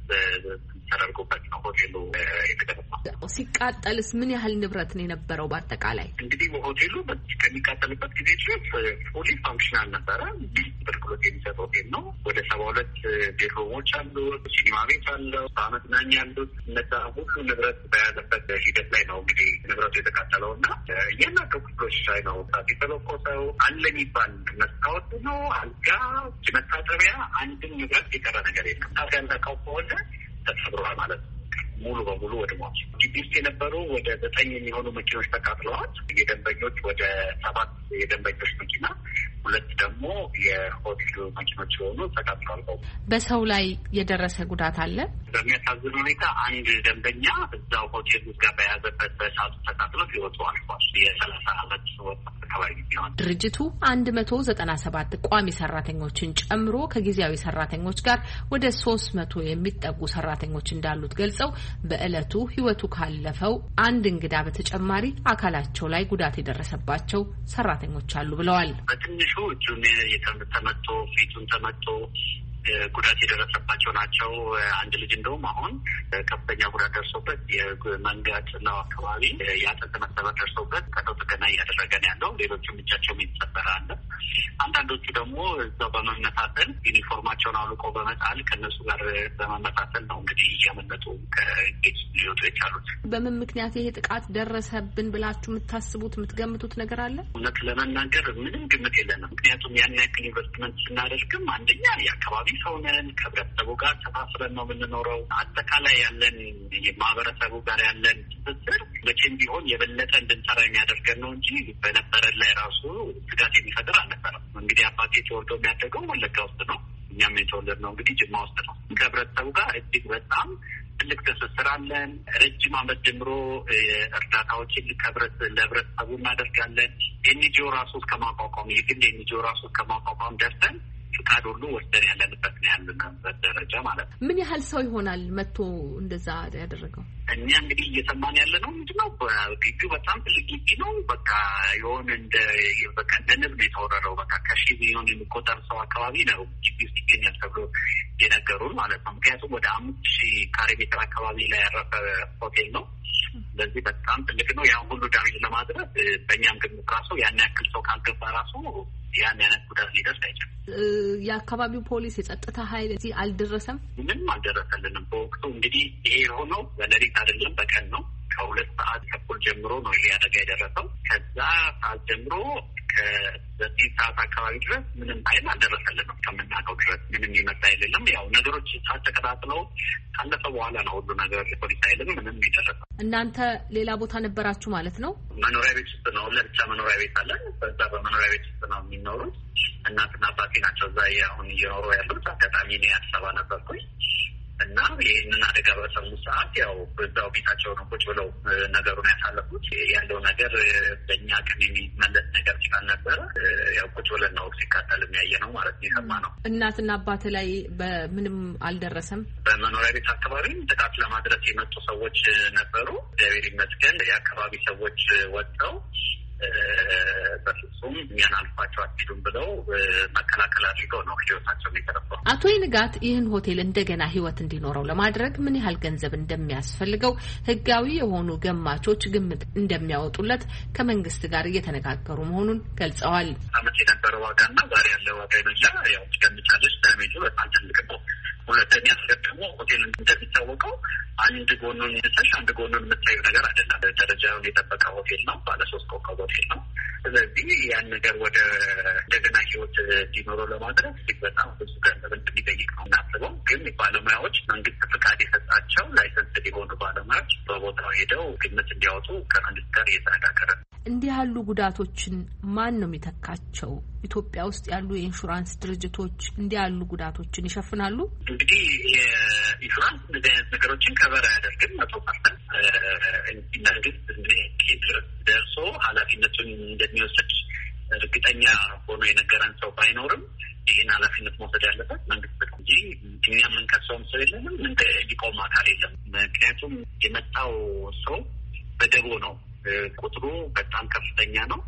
ተደርጎበት ነው ሆቴሉ የተገነባው። ሲቃጠልስ ምን ያህል ንብረት ነው የነበረው? በአጠቃላይ እንግዲህ ሆቴሉ ከሚቃጠልበት ጊዜ ድረስ ፉሊ ፋንክሽናል ነበረ። አገልግሎት የሚሰጥ ሆቴል ነው። ወደ 72 ቤድሩሞች አሉ፣ ሲኒማ ቤት አለው፣ መዝናኛ ያሉት እነዛ ሁሉ ንብረት በያዘበት ሂደት ላይ ነው እንግዲህ ንብረቱ የተቃጠለው እና እያንዳንዱ ክፍሎች ላይ ነው እሳት የተለኮሰው። አለ የሚባል መስታወት ነው፣ አልጋ፣ መታጠቢያ፣ አንድም ንብረት የቀረ ነገር የለም። እሳት ያለቀው ከሆነ ተሰብሯል ማለት ነው። ሙሉ በሙሉ ወድሟል። ግቢ ውስጥ የነበሩ ወደ 9 የሚሆኑ መኪኖች ተቃጥለዋል። የደንበኞች ወደ 7 የደንበኞች መኪና፣ 2 ደግሞ የሆቴሉ መኪኖች የሆኑ ተቃጥለዋል። በሰው ላይ የደረሰ ጉዳት አለ? በሚያሳዝን ሁኔታ አንድ ደንበኛ እዛው ሆቴል ውስጥ ጋር በያዘበት በሰዓቱ ተቃጥሎ ህይወቱ አልፏል። የ30 ዓመት ወጣት አካባቢ ቢሆን ድርጅቱ 197 ቋሚ ሰራተኞችን ጨምሮ ከጊዜያዊ ሰራተኞች ጋር ወደ 300 የሚጠጉ ሰራተኞች እንዳሉት ገልጸው በእለቱ ህይወቱ ካለፈው አንድ እንግዳ በተጨማሪ አካላቸው ላይ ጉዳት የደረሰባቸው ሰራተኞች አሉ ብለዋል። በትንሹ እጁን ተመቶ ፊቱን ተመቶ ጉዳት የደረሰባቸው ናቸው። አንድ ልጅ እንደውም አሁን ከፍተኛ ጉዳት ደርሶበት የመንጋጭላው አካባቢ የአጥንት መሰበር ደርሶበት ቀዶ ጥገና እያደረገ ነው ያለው። ሌሎቹም እጃቸውም የተሰበረ አለ። አንዳንዶቹ ደግሞ እዛው በመመሳሰል ዩኒፎርማቸውን አውልቆ በመጣል ከእነሱ ጋር በመመሳሰል ነው እንግዲህ እያመለጡ ከጌት ሊወጡ የቻሉት። በምን ምክንያት ይሄ ጥቃት ደረሰብን ብላችሁ የምታስቡት የምትገምቱት ነገር አለ? እውነት ለመናገር ምንም ግምት የለንም። ምክንያቱም ያን ያክል ኢንቨስትመንት ስናደርግም አንደኛ የአካባቢ ሰው ነን፣ ከህብረተሰቡ ጋር ተሳስረን ነው የምንኖረው። አጠቃላይ ያለን የማህበረሰቡ ጋር ያለን ትስስር መቼም ቢሆን የበለጠ እንድንሰራ የሚያደርገን ነው እንጂ በነበረን ላይ ራሱ ስጋት የሚፈጥር አልነበረም። እንግዲህ አባቴ ተወልዶ የሚያደገው ወለጋ ውስጥ ነው። እኛም የተወለድነው እንግዲህ ጅማ ውስጥ ነው። ከህብረተሰቡ ጋር እጅግ በጣም ትልቅ ትስስር አለን። ረጅም ዓመት ጀምሮ እርዳታዎችን ለህብረተሰቡ እናደርጋለን። ኤንጂኦ ራሱ እስከማቋቋም የግል ኤንጂኦ ራሱ እስከማቋቋም ደርሰን ፍቃድ ሁሉ ወስደን ያለንበት ነው ያለንበት ደረጃ ማለት ነው። ምን ያህል ሰው ይሆናል መጥቶ እንደዛ ያደረገው? እኛ እንግዲህ እየሰማን ያለ ነው ምንድነው ግቢው በጣም ትልቅ ግቢ ነው። በቃ የሆነ እንደ ንብ ነው የተወረረው። በቃ ከሺህ ሚሊዮን የሚቆጠር ሰው አካባቢ ነው ግቢ ውስጥ ይገኛል ተብሎ የነገሩን ማለት ነው። ምክንያቱም ወደ 5,000 ካሬ ሜትር አካባቢ ላይ ያረፈ ሆቴል ነው። ስለዚህ በጣም ትልቅ ነው። ያን ሁሉ ዳሜጅ ለማድረስ በእኛም ግምት ራሱ ያን ያክል ሰው ካልገባ ራሱ ያን አይነት ጉዳት ሊደርስ አይችልም። የአካባቢው ፖሊስ የጸጥታ ኃይል እዚህ አልደረሰም? ምንም አልደረሰልንም። በወቅቱ እንግዲህ ይሄ የሆነው በሌሊት አይደለም በቀን ነው። 2 ሰዓት ተኩል ጀምሮ ነው ይሄ አደጋ የደረሰው። ከዛ ሰዓት ጀምሮ ከ9 ሰዓት አካባቢ ድረስ ምንም ኃይል አልደረሰልንም። ከምናውቀው ድረስ ምንም ይመጣ የለም። ያው ነገሮች ተቀጣጥለው ካለፈ በኋላ ነው ሁሉ ነገር ፖሊስ ኃይልም ምንም የደረሰው። እናንተ ሌላ ቦታ ነበራችሁ ማለት ነው? መኖሪያ ቤት ውስጥ ነው። ለብቻ መኖሪያ ቤት አለን። በዛ በመኖሪያ ቤት ውስጥ ነው የሚኖሩት። እናትና አባቴ ናቸው እዛ አሁን እየኖሩ ያሉት። አጋጣሚ እኔ አዲስ አበባ ነበርኩኝ እና ይህንን አደጋ በሰሙ ሰዓት ያው በዛው ቤታቸው ነው ቁጭ ብለው ነገሩን ያሳለፉት። ያለው ነገር በእኛ ቀን የሚመለስ ነገር ስላልነበረ ያው ቁጭ ብለን ነው ሲቃጠል የሚያየ ነው ማለት ነው የሰማ ነው። እናትና አባቴ ላይ በምንም አልደረሰም? በመኖሪያ ቤት አካባቢ ጥቃት ለማድረስ የመጡ ሰዎች ነበሩ። እግዚአብሔር ይመስገን የአካባቢ ሰዎች ወጥተው በፍጹም እኛን አልፏቸው አትሄዱም ብለው መከላከል አድርገው ነው ህይወታቸው የሚተረፈው። አቶ ይንጋት ይህን ሆቴል እንደገና ህይወት እንዲኖረው ለማድረግ ምን ያህል ገንዘብ እንደሚያስፈልገው ህጋዊ የሆኑ ገማቾች ግምት እንደሚያወጡለት ከመንግስት ጋር እየተነጋገሩ መሆኑን ገልጸዋል። አመት የነበረው ዋጋና ዛሬ ያለው ዋጋ ይመጃ ያው ትገምቻለች። ዳሜጁ በጣም ትልቅ ነው። ሁለተኛ ነገር ደግሞ ሆቴል እንደሚታወቀው አንድ ጎኑን ይሰሽ አንድ ጎኑን የምታዩ ነገር አይደለም። ደረጃውን የጠበቀ ሆቴል ነው። ባለ 3 ኮከብ ሆቴል ነው። ስለዚህ ያን ነገር ወደ እንደገና ህይወት እንዲኖረው ለማድረግ እጅግ በጣም ብዙ ገንዘብ እንደሚጠይቅ ነው እናስበው። ግን ባለሙያዎች መንግስት ፍቃድ የሰጣቸው ላይሰንስ የሆኑ ባለሙያዎች በቦታው ሄደው ግምት እንዲያወጡ ከመንግስት ጋር እየተነጋገረ ነው። እንዲህ ያሉ ጉዳቶችን ማን ነው የሚተካቸው? ኢትዮጵያ ውስጥ ያሉ የኢንሹራንስ ድርጅቶች እንዲህ ያሉ ጉዳቶችን ይሸፍናሉ? እንግዲህ የኢንሹራንስ እንደዚህ አይነት ነገሮችን ከበር አያደርግም 100%። መንግስት ደርሶ ኃላፊነቱን እንደሚወስድ እርግጠኛ ሆኖ የነገረን ሰው ባይኖርም ይህን ኃላፊነት መውሰድ ያለበት መንግስት እንጂ እኛ የምንከሰውም ሰው የለንም፣ የምንጠይቀውም አካል የለም። ምክንያቱም የመጣው ሰው በደቦ ነው። ቁጥሩ በጣም ከፍተኛ ነው።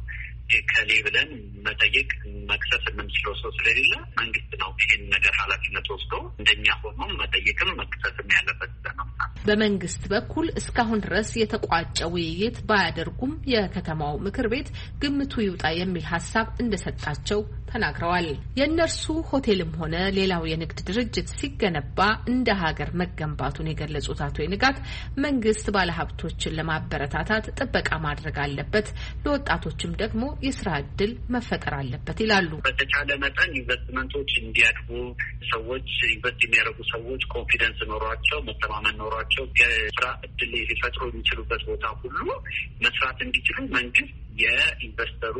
ከሌ ብለን መጠየቅ መክሰስ የምንችለው ሰው ስለሌለ መንግስት ነው ይህን ነገር ኃላፊነት ወስዶ እንደኛ ሆኖም መጠየቅም መክሰስም ያለበት ነው። በመንግስት በኩል እስካሁን ድረስ የተቋጨ ውይይት ባያደርጉም የከተማው ምክር ቤት ግምቱ ይውጣ የሚል ሀሳብ እንደሰጣቸው ተናግረዋል። የእነርሱ ሆቴልም ሆነ ሌላው የንግድ ድርጅት ሲገነባ እንደ ሀገር መገንባቱን የገለጹት አቶ ይንጋት መንግስት ባለሀብቶችን ለማበረታታት ጥበቃ ማድረግ አለበት፣ ለወጣቶችም ደግሞ የስራ እድል መፈጠር አለበት ይላሉ። በተቻለ መጠን ኢንቨስትመንቶች እንዲያድጉ ሰዎች ኢንቨስት የሚያደርጉ ሰዎች ኮንፊደንስ ኖሯቸው መተማመን ኖሯቸው የስራ እድል ሊፈጥሩ የሚችሉበት ቦታ ሁሉ መስራት እንዲችሉ መንግስት የኢንቨስተሩ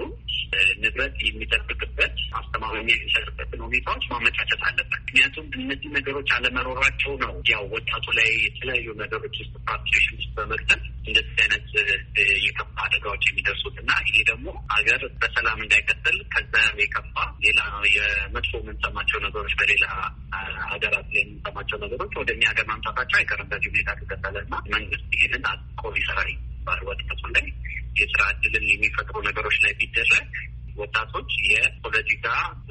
ንብረት የሚጠብቅበት ማስተማመኛ የሚሰጥበትን ሁኔታዎች ማመቻቸት አለበት። ምክንያቱም እነዚህ ነገሮች አለመኖራቸው ነው ያው ወጣቱ ላይ የተለያዩ ነገሮች ውስጥ ፓርቲሽን ውስጥ በመግጠም እንደዚህ አይነት የከፋ አደጋዎች የሚደርሱት እና ይሄ ደግሞ ሀገር በሰላም እንዳይቀጥል ከዛ የከፋ ሌላ የመጥፎ የምንሰማቸው ነገሮች በሌላ ሀገራት ላይ የምንሰማቸው ነገሮች ወደ እኛ ሀገር ማምጣታቸው አይቀርም። በዚህ ሁኔታ ከቀጠለና መንግስት ይህንን አጥቆ ሊሰራ ወጣቱ ላይ የስራ እድልን የሚፈጥሩ ነገሮች ላይ ቢደረግ ወጣቶች የፖለቲካ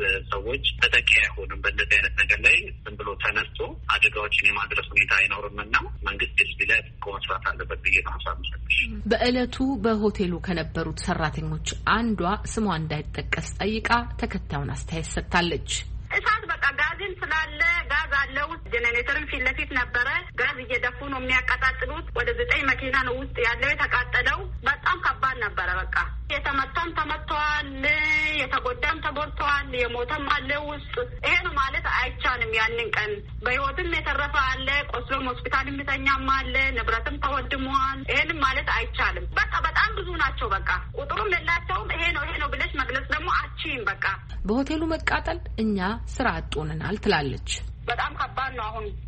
ሰዎች ተጠቂ አይሆንም። በእንደዚህ አይነት ነገር ላይ ዝም ብሎ ተነስቶ አደጋዎችን የማድረስ ሁኔታ አይኖርም እና መንግስት ህዝብ ላይ መስራት አለበት ብዬ ነው ሀሳብ ሰጥሽ። በእለቱ በሆቴሉ ከነበሩት ሰራተኞች አንዷ ስሟ እንዳይጠቀስ ጠይቃ ተከታዩን አስተያየት ሰጥታለች። እሳት በቃ ጋዝን ስላለ ጋዝ አለው። ጄኔሬተርን ፊት ለፊት ነበረ። ጋዝ እየደፉ ነው የሚያቀጣጥሉት። ወደ 9 መኪና ነው ውስጥ ያለው የተቃጠለው። በጣም ከባድ ነበረ። በቃ የተመታም ተመቷል፣ የተጎዳም ተጎድተዋል፣ የሞተም አለ ውስጥ። ይሄ ነው ማለት አይቻልም። ያንን ቀን በህይወትም የተረፈ አለ፣ ቆስሎም ሆስፒታል የሚተኛም አለ፣ ንብረትም ተወድሟል። ይሄንም ማለት አይቻልም። በቃ በጣም ብዙ ናቸው። በቃ ቁጥሩም የላቸውም። ይሄ ነው ብለሽ መግለጽ ደግሞ አቺም በቃ በሆቴሉ መቃጠል እኛ ስራ አጥ ሆነናል ትላለች። በጣም ከባድ ነው። አሁን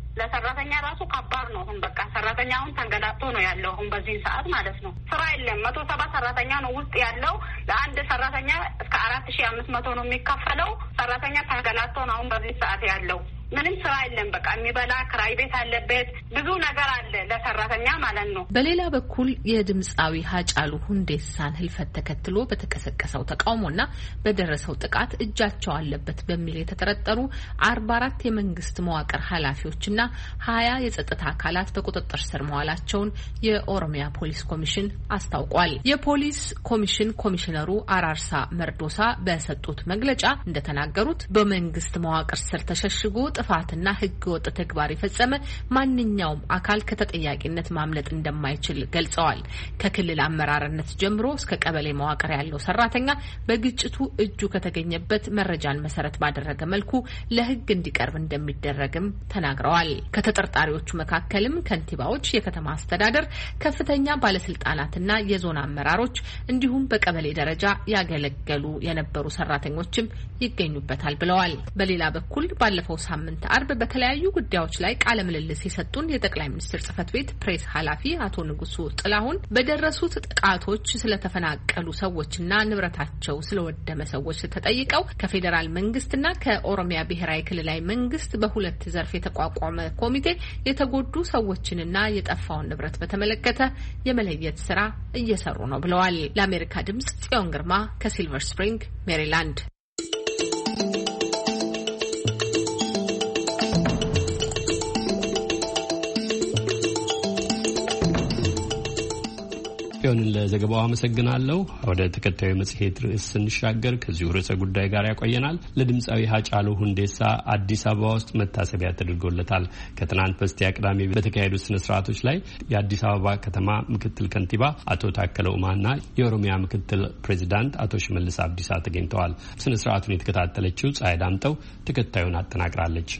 ለሰራተኛ ራሱ ከባድ ነው። አሁን በቃ ሰራተኛውን ተንገላቶ ነው ያለው አሁን በዚህ ሰዓት ማለት ነው። ስራ የለም። 170 ሰራተኛ ነው ውስጥ ያለው። ለአንድ ሰራተኛ እስከ 4500 ነው የሚከፈለው። ሰራተኛ ተንገላቶ ነው አሁን በዚህ ሰዓት ያለው። ምንም ስራ የለም። በቃ የሚበላ ክራይ ቤት አለበት፣ ብዙ ነገር አለ ለሰራተኛ ማለት ነው። በሌላ በኩል የድምፃዊ ሃጫሉ ሁንዴሳን ህልፈት ተከትሎ በተቀሰቀሰው ተቃውሞና በደረሰው ጥቃት እጃቸው አለበት በሚል የተጠረጠሩ 44 የመንግስት መዋቅር ኃላፊዎችና 20 የጸጥታ አካላት በቁጥጥር ስር መዋላቸውን የኦሮሚያ ፖሊስ ኮሚሽን አስታውቋል። የፖሊስ ኮሚሽን ኮሚሽነሩ አራርሳ መርዶሳ በሰጡት መግለጫ እንደተናገሩት በመንግስት መዋቅር ስር ተሸሽጎ ጥፋትና ህገ ወጥ ተግባር የፈጸመ ማንኛውም አካል ከተጠያቂነት ማምለጥ እንደማይችል ገልጸዋል። ከክልል አመራርነት ጀምሮ እስከ ቀበሌ መዋቅር ያለው ሰራተኛ በግጭቱ እጁ ከተገኘበት መረጃን መሰረት ባደረገ መልኩ ለህግ እንዲቀርብ እንደሚደረግም ተናግረዋል። ከተጠርጣሪዎቹ መካከልም ከንቲባዎች፣ የከተማ አስተዳደር ከፍተኛ ባለስልጣናትና የዞን አመራሮች እንዲሁም በቀበሌ ደረጃ ያገለገሉ የነበሩ ሰራተኞችም ይገኙበታል ብለዋል። በሌላ በኩል ባለፈው ሳምንት አርብ በተለያዩ ጉዳዮች ላይ ቃለ ምልልስ የሰጡን የጠቅላይ ሚኒስትር ጽህፈት ቤት ፕሬስ ኃላፊ አቶ ንጉሱ ጥላሁን በደረሱት ጥቃቶች ስለተፈናቀሉ ሰዎችና ንብረታቸው ስለወደመ ሰዎች ተጠይቀው ከፌዴራል መንግስትና ከኦሮሚያ ብሔራዊ ክልላዊ መንግስት በሁለት ዘርፍ የተቋቋመ ኮሚቴ የተጎዱ ሰዎችንና የጠፋውን ንብረት በተመለከተ የመለየት ስራ እየሰሩ ነው ብለዋል። ለአሜሪካ ድምጽ ጽዮን ግርማ ከሲልቨር ስፕሪንግ ሜሪላንድ። ጽዮንን ለዘገባው አመሰግናለሁ። ወደ ተከታዩ መጽሔት ርዕስ ስንሻገር ከዚሁ ርዕሰ ጉዳይ ጋር ያቆየናል። ለድምፃዊ ሃጫሉ ሁንዴሳ አዲስ አበባ ውስጥ መታሰቢያ ተደርጎለታል። ከትናንት በስቲያ ቅዳሜ በተካሄዱ ስነ ስርዓቶች ላይ የአዲስ አበባ ከተማ ምክትል ከንቲባ አቶ ታከለ ኡማና የኦሮሚያ ምክትል ፕሬዚዳንት አቶ ሽመልስ አብዲሳ ተገኝተዋል። ስነ ስርዓቱን የተከታተለችው ፀሐይ ዳምጠው ተከታዩን አጠናቅራለች።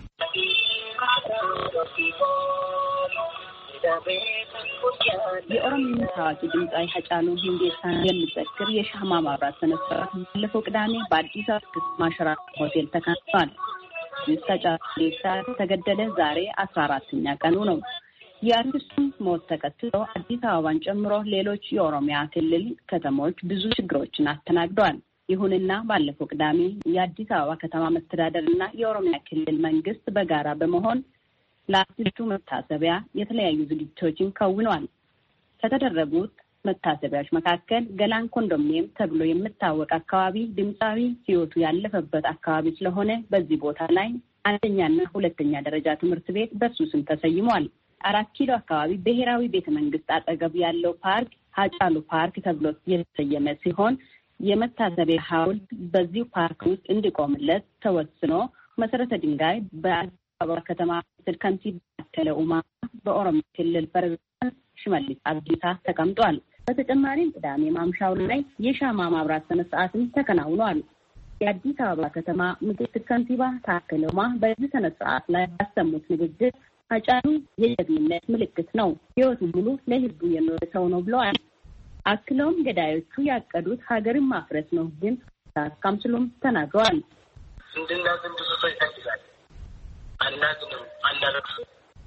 የኦሮሚያ ታዋቂ ድምፃዊ ሃጫሉ ሁንዴሳን የሚዘክር የሻማ ማብራት ስነ ስርዓት ባለፈው ቅዳሜ በአዲስ አበባ ማሸራተን ሆቴል ተካሂዷል። ሃጫሉ ሁንዴሳ ተገደለ ዛሬ 14ኛ ቀኑ ነው። የአርቲስቱን ሞት ተከትሎ አዲስ አበባን ጨምሮ ሌሎች የኦሮሚያ ክልል ከተሞች ብዙ ችግሮችን አስተናግደዋል። ይሁንና ባለፈው ቅዳሜ የአዲስ አበባ ከተማ መስተዳደርና የኦሮሚያ ክልል መንግስት በጋራ በመሆን ለአርቲስቱ መታሰቢያ የተለያዩ ዝግጅቶችን ከውነዋል። ከተደረጉት መታሰቢያዎች መካከል ገላን ኮንዶሚኒየም ተብሎ የሚታወቅ አካባቢ ድምፃዊ ህይወቱ ያለፈበት አካባቢ ስለሆነ በዚህ ቦታ ላይ አንደኛና ሁለተኛ ደረጃ ትምህርት ቤት በሱ ስም ተሰይሟል። 4 ኪሎ አካባቢ ብሔራዊ ቤተ መንግስት አጠገብ ያለው ፓርክ ሃጫሉ ፓርክ ተብሎ የተሰየመ ሲሆን የመታሰቢያ ሐውልት በዚህ ፓርክ ውስጥ እንዲቆምለት ተወስኖ መሰረተ ድንጋይ በአዲስ አበባ ከተማ ምክትል ከንቲባ ታከለ ኡማ በኦሮሚያ ክልል ፕሬዝዳንት ሽመልስ አብዲሳ ተቀምጧል። በተጨማሪም ቅዳሜ ማምሻው ላይ የሻማ ማብራት ስነ ስርዓትም ተከናውኗል። የአዲስ አበባ ከተማ ምክትል ከንቲባ ታከለ ኡማ በዚህ ስነ ስርዓት ላይ ባሰሙት ንግግር ሃጫሉ የጀግንነት ምልክት ነው፣ ህይወቱ ሙሉ ለህዝቡ የኖረ ሰው ነው ብለዋል። አክለውም ገዳዮቹ ያቀዱት ሀገርን ማፍረስ ነው ግን ታስካምስሉም ተናግረዋል። እንድናዝን ብዙ ሰው ይፈልጋል። አናዝንም፣ አናረግፍም።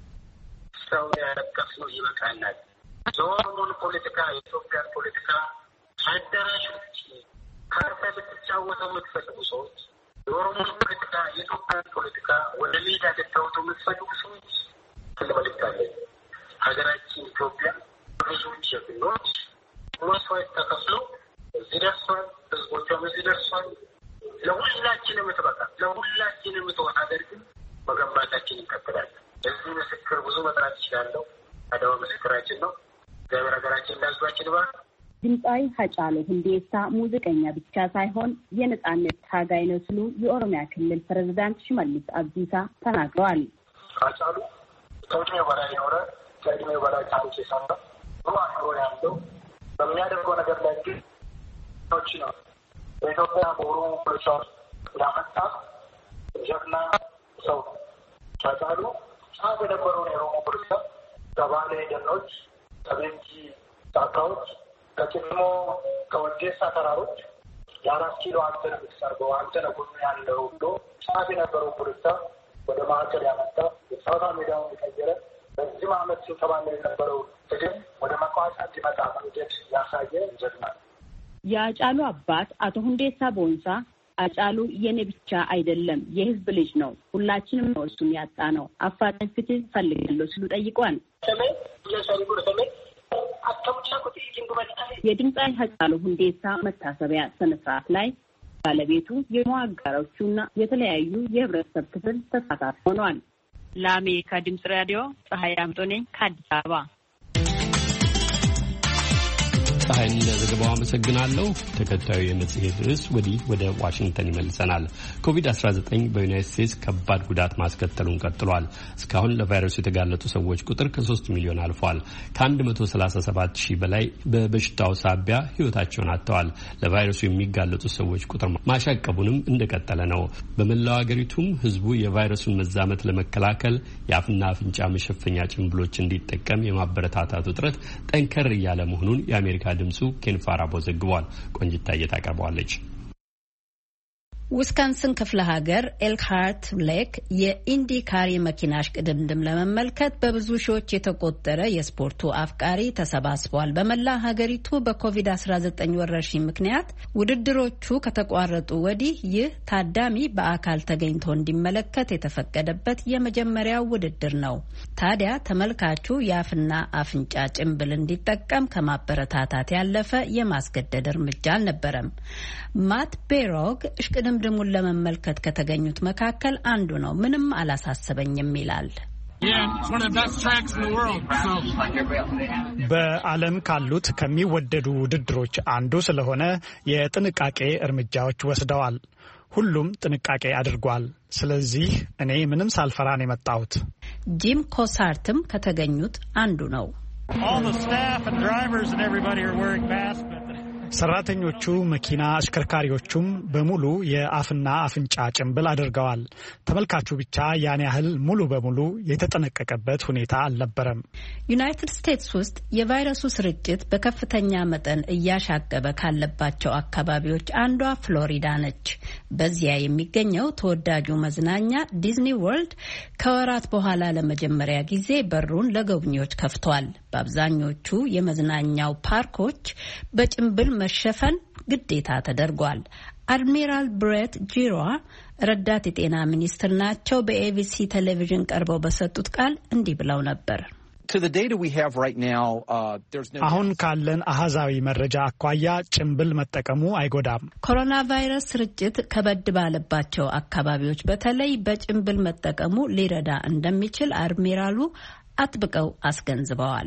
ሰው ያረቀፍነው ይበቃናል። የኦሮሞን ፖለቲካ፣ የኢትዮጵያን ፖለቲካ አዳራሽ ውጭ ካርታ ልትጫወተው የምትፈልጉ ሰዎች፣ የኦሮሞን ፖለቲካ፣ የኢትዮጵያን ፖለቲካ ወደ ሜዳ ልታወጡ የምትፈልጉ ሰዎች ትልመልካለን። ሀገራችን ኢትዮጵያ ብዙ ጀግኖች መስዋዕት ተከፍሎ እዚህ ደርሷል። ህዝቦቿም እዚህ ደርሷል። ለሁላችን የምትበቃ ለሁላችን የምትሆን ሀገር ግን መገንባታችን ይቀጥላል። እዚህ ምስክር ብዙ መጥራት ይችላለሁ። አድዋ ምስክራችን ነው። እግዚአብሔር ሀገራችን ለህዝባችን ባ ድምፃዊ ሃጫሉ ሁንዴሳ ሙዚቀኛ ብቻ ሳይሆን የነጻነት ታጋይ ነው ሲሉ የኦሮሚያ ክልል ፕሬዝዳንት ሽመልስ አብዲሳ ተናግረዋል። ሃጫሉ ከእድሜው በላይ የኖረ ከእድሜው በላይ ታሪክ የሰራ ጥሩ አክሮ ያለው በሚያደርገው ነገር ላይ ግን ነው በኢትዮጵያ በኦሮሞ ፖለቲካ ውስጥ ያመጣ ጀግና ሰው ሃጫሉ ጫፍ የነበረውን የኦሮሞ ፖለቲካ ከባሌ ደኖች፣ ከቤንጂ ጫካዎች፣ ከጭሞ ከወዴሳ ተራሮች የ4 ኪሎ አንተነ የምትሰርገው አንተነ ጎኑ ያለው ብሎ ጫፍ የነበረው ፖለቲካ ወደ ማዕከል ያመጣ የጨዋታ ሜዳውን የቀየረ በዚህ ዓመት ስብሰባ ላይ የነበረው ትግል ወደ መቋጫ እንዲመጣ መንገድ ያሳየ ጀግና ነው። የአጫሉ አባት አቶ ሁንዴሳ ቦንሳ አጫሉ የኔ ብቻ አይደለም የህዝብ ልጅ ነው፣ ሁላችንም ነው እሱን ያጣ ነው፣ አፋጣኝ ፍትህ ፈልጋለሁ ሲሉ ጠይቋል። የድምፃዊ አጫሉ ሁንዴሳ መታሰቢያ ስነስርዓት ላይ ባለቤቱ የሟጋሮቹና የተለያዩ የህብረተሰብ ክፍል ተሳታፊ ሆነዋል። ለአሜሪካ ድምጽ ራዲዮ ፀሐይ አምጦ ነኝ ከአዲስ አበባ። ፀሐይን ለዘገባው አመሰግናለሁ። ተከታዩ የመጽሔት ርዕስ ወዲህ ወደ ዋሽንግተን ይመልሰናል። ኮቪድ-19 በዩናይትድ ስቴትስ ከባድ ጉዳት ማስከተሉን ቀጥሏል። እስካሁን ለቫይረሱ የተጋለጡ ሰዎች ቁጥር ከ3 ሚሊዮን አልፏል። ከ137 ሺህ በላይ በበሽታው ሳቢያ ህይወታቸውን አጥተዋል። ለቫይረሱ የሚጋለጡ ሰዎች ቁጥር ማሻቀቡንም እንደቀጠለ ነው። በመላው ሀገሪቱም ህዝቡ የቫይረሱን መዛመት ለመከላከል የአፍና አፍንጫ መሸፈኛ ጭንብሎች እንዲጠቀም የማበረታታት ውጥረት ጠንከር እያለ መሆኑን የአሜሪካ ድምጹ ኬን ፋራቦ ዘግቧል። ቆንጅታ እየታቀርበዋለች። ዊስካንሰን ክፍለ ሀገር ኤልክሃርት ሌክ የኢንዲካር መኪና እሽቅድምድም ለመመልከት በብዙ ሺዎች የተቆጠረ የስፖርቱ አፍቃሪ ተሰባስቧል። በመላ ሀገሪቱ በኮቪድ-19 ወረርሽኝ ምክንያት ውድድሮቹ ከተቋረጡ ወዲህ ይህ ታዳሚ በአካል ተገኝቶ እንዲመለከት የተፈቀደበት የመጀመሪያው ውድድር ነው። ታዲያ ተመልካቹ የአፍና አፍንጫ ጭንብል እንዲጠቀም ከማበረታታት ያለፈ የማስገደድ እርምጃ አልነበረም። ማት ቤሮግ እሽቅድምድሙን ለመመልከት ከተገኙት መካከል አንዱ ነው። ምንም አላሳሰበኝም ይላል። በዓለም ካሉት ከሚወደዱ ውድድሮች አንዱ ስለሆነ የጥንቃቄ እርምጃዎች ወስደዋል። ሁሉም ጥንቃቄ አድርጓል። ስለዚህ እኔ ምንም ሳልፈራ ነው የመጣሁት። ጂም ኮሳርትም ከተገኙት አንዱ ነው። ሰራተኞቹ፣ መኪና አሽከርካሪዎቹም በሙሉ የአፍና አፍንጫ ጭንብል አድርገዋል። ተመልካቹ ብቻ ያን ያህል ሙሉ በሙሉ የተጠነቀቀበት ሁኔታ አልነበረም። ዩናይትድ ስቴትስ ውስጥ የቫይረሱ ስርጭት በከፍተኛ መጠን እያሻቀበ ካለባቸው አካባቢዎች አንዷ ፍሎሪዳ ነች። በዚያ የሚገኘው ተወዳጁ መዝናኛ ዲዝኒ ወርልድ ከወራት በኋላ ለመጀመሪያ ጊዜ በሩን ለጎብኚዎች ከፍቷል። በአብዛኞቹ የመዝናኛው ፓርኮች በጭንብል መሸፈን ግዴታ ተደርጓል። አድሚራል ብሬት ጂሮ ረዳት የጤና ሚኒስትር ናቸው። በኤቢሲ ቴሌቪዥን ቀርበው በሰጡት ቃል እንዲህ ብለው ነበር። አሁን ካለን አሃዛዊ መረጃ አኳያ ጭንብል መጠቀሙ አይጎዳም። ኮሮና ቫይረስ ስርጭት ከበድ ባለባቸው አካባቢዎች በተለይ በጭንብል መጠቀሙ ሊረዳ እንደሚችል አድሚራሉ አጥብቀው አስገንዝበዋል።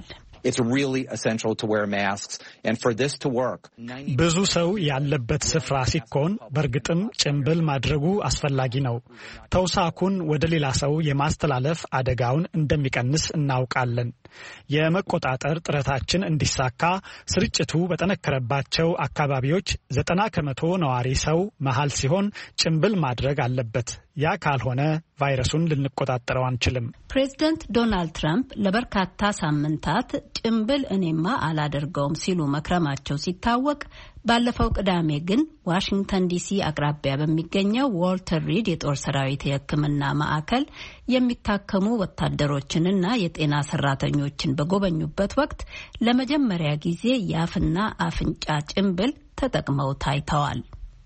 ብዙ ሰው ያለበት ስፍራ ሲኮን በእርግጥም ጭንብል ማድረጉ አስፈላጊ ነው። ተውሳኩን ወደ ሌላ ሰው የማስተላለፍ አደጋውን እንደሚቀንስ እናውቃለን። የመቆጣጠር ጥረታችን እንዲሳካ ስርጭቱ በጠነከረባቸው አካባቢዎች 90% ነዋሪ ሰው መሃል ሲሆን ጭንብል ማድረግ አለበት። ያ ካልሆነ ቫይረሱን ልንቆጣጠረው አንችልም። ፕሬዚደንት ዶናልድ ትራምፕ ለበርካታ ሳምንታት ጭንብል እኔማ አላደርገውም ሲሉ መክረማቸው ሲታወቅ፣ ባለፈው ቅዳሜ ግን ዋሽንግተን ዲሲ አቅራቢያ በሚገኘው ዋልተር ሪድ የጦር ሰራዊት የሕክምና ማዕከል የሚታከሙ ወታደሮችንና የጤና ሰራተኞችን በጎበኙበት ወቅት ለመጀመሪያ ጊዜ የአፍና አፍንጫ ጭንብል ተጠቅመው ታይተዋል።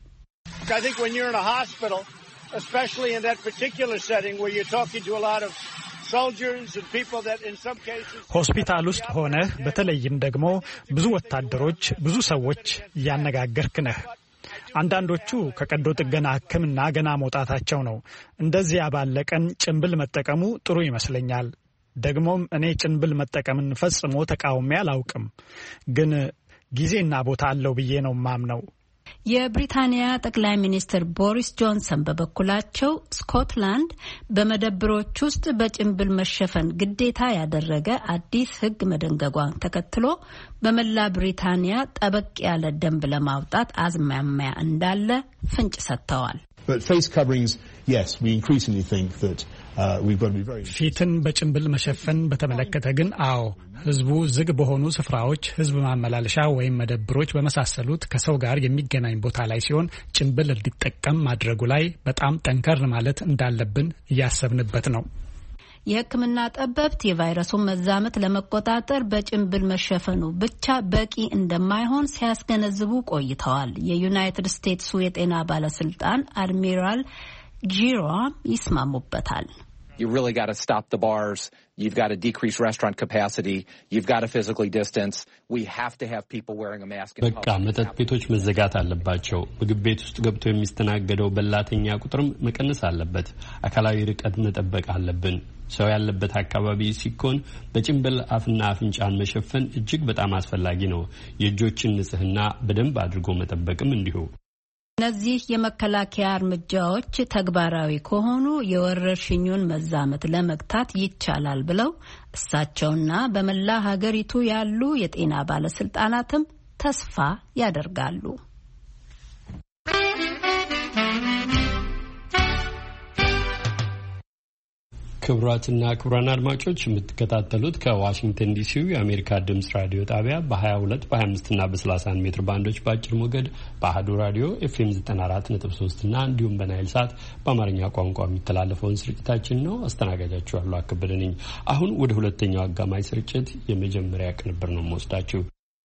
especially in that particular setting where you're talking to a lot of soldiers and people that in some cases ሆስፒታል ውስጥ ሆነህ በተለይም ደግሞ ብዙ ወታደሮች፣ ብዙ ሰዎች እያነጋገርክ ነህ። አንዳንዶቹ ከቀዶ ጥገና ሕክምና ገና መውጣታቸው ነው። እንደዚያ ባለ ቀን ጭንብል መጠቀሙ ጥሩ ይመስለኛል። ደግሞም እኔ ጭንብል መጠቀምን ፈጽሞ ተቃውሜ አላውቅም፣ ግን ጊዜና ቦታ አለው ብዬ ነው ማምነው። የብሪታንያ ጠቅላይ ሚኒስትር ቦሪስ ጆንሰን በበኩላቸው ስኮትላንድ በመደብሮች ውስጥ በጭንብል መሸፈን ግዴታ ያደረገ አዲስ ሕግ መደንገጓን ተከትሎ በመላ ብሪታንያ ጠበቅ ያለ ደንብ ለማውጣት አዝማሚያ እንዳለ ፍንጭ ሰጥተዋል። But face coverings, yes, we increasingly think that we've got to be very... ፊትን በጭንብል መሸፈን በተመለከተ ግን ህዝቡ ዝግ በሆኑ ስፍራዎች ህዝብ ማመላለሻ ወይም መደብሮች በመሳሰሉት ከሰው ጋር የሚገናኝ ቦታ ላይ ሲሆን ጭንብል እንዲጠቀም ማድረጉ ላይ በጣም ጠንከር ማለት እንዳለብን እያሰብንበት ነው። የሕክምና ጠበብት የቫይረሱን መዛመት ለመቆጣጠር በጭንብል መሸፈኑ ብቻ በቂ እንደማይሆን ሲያስገነዝቡ ቆይተዋል። የዩናይትድ ስቴትሱ የጤና ባለስልጣን አድሚራል ጂሮም ይስማሙበታል። You really got to stop the bars. You've got to decrease restaurant capacity. You've got to physically distance. We have to have people wearing a mask. በቃ መጠጥ ቤቶች መዘጋት አለባቸው። ምግብ ቤት ውስጥ ገብቶ የሚስተናገደው በላተኛ ቁጥርም መቀነስ አለበት። አካላዊ ርቀት መጠበቅ አለብን። ሰው ያለበት አካባቢ ሲኮን በጭንብል አፍና አፍንጫን መሸፈን እጅግ በጣም አስፈላጊ ነው። የእጆችን ንጽህና በደንብ አድርጎ መጠበቅም እንዲሁ። እነዚህ የመከላከያ እርምጃዎች ተግባራዊ ከሆኑ የወረርሽኙን መዛመት ለመግታት ይቻላል ብለው እሳቸውና በመላ ሀገሪቱ ያሉ የጤና ባለስልጣናትም ተስፋ ያደርጋሉ። ክቡራትና ክቡራን አድማጮች የምትከታተሉት ከዋሽንግተን ዲሲው የአሜሪካ ድምጽ ራዲዮ ጣቢያ በ22 በ25 እና በ31 ሜትር ባንዶች በአጭር ሞገድ በአህዱ ራዲዮ ኤፍኤም 94.3 እና እንዲሁም በናይል ሳት በአማርኛ ቋንቋ የሚተላለፈውን ስርጭታችን ነው። አስተናጋጃችሁ ያለው አከበደ ነኝ። አሁን ወደ ሁለተኛው አጋማሽ ስርጭት የመጀመሪያ ቅንብር ነው የምወስዳችሁ።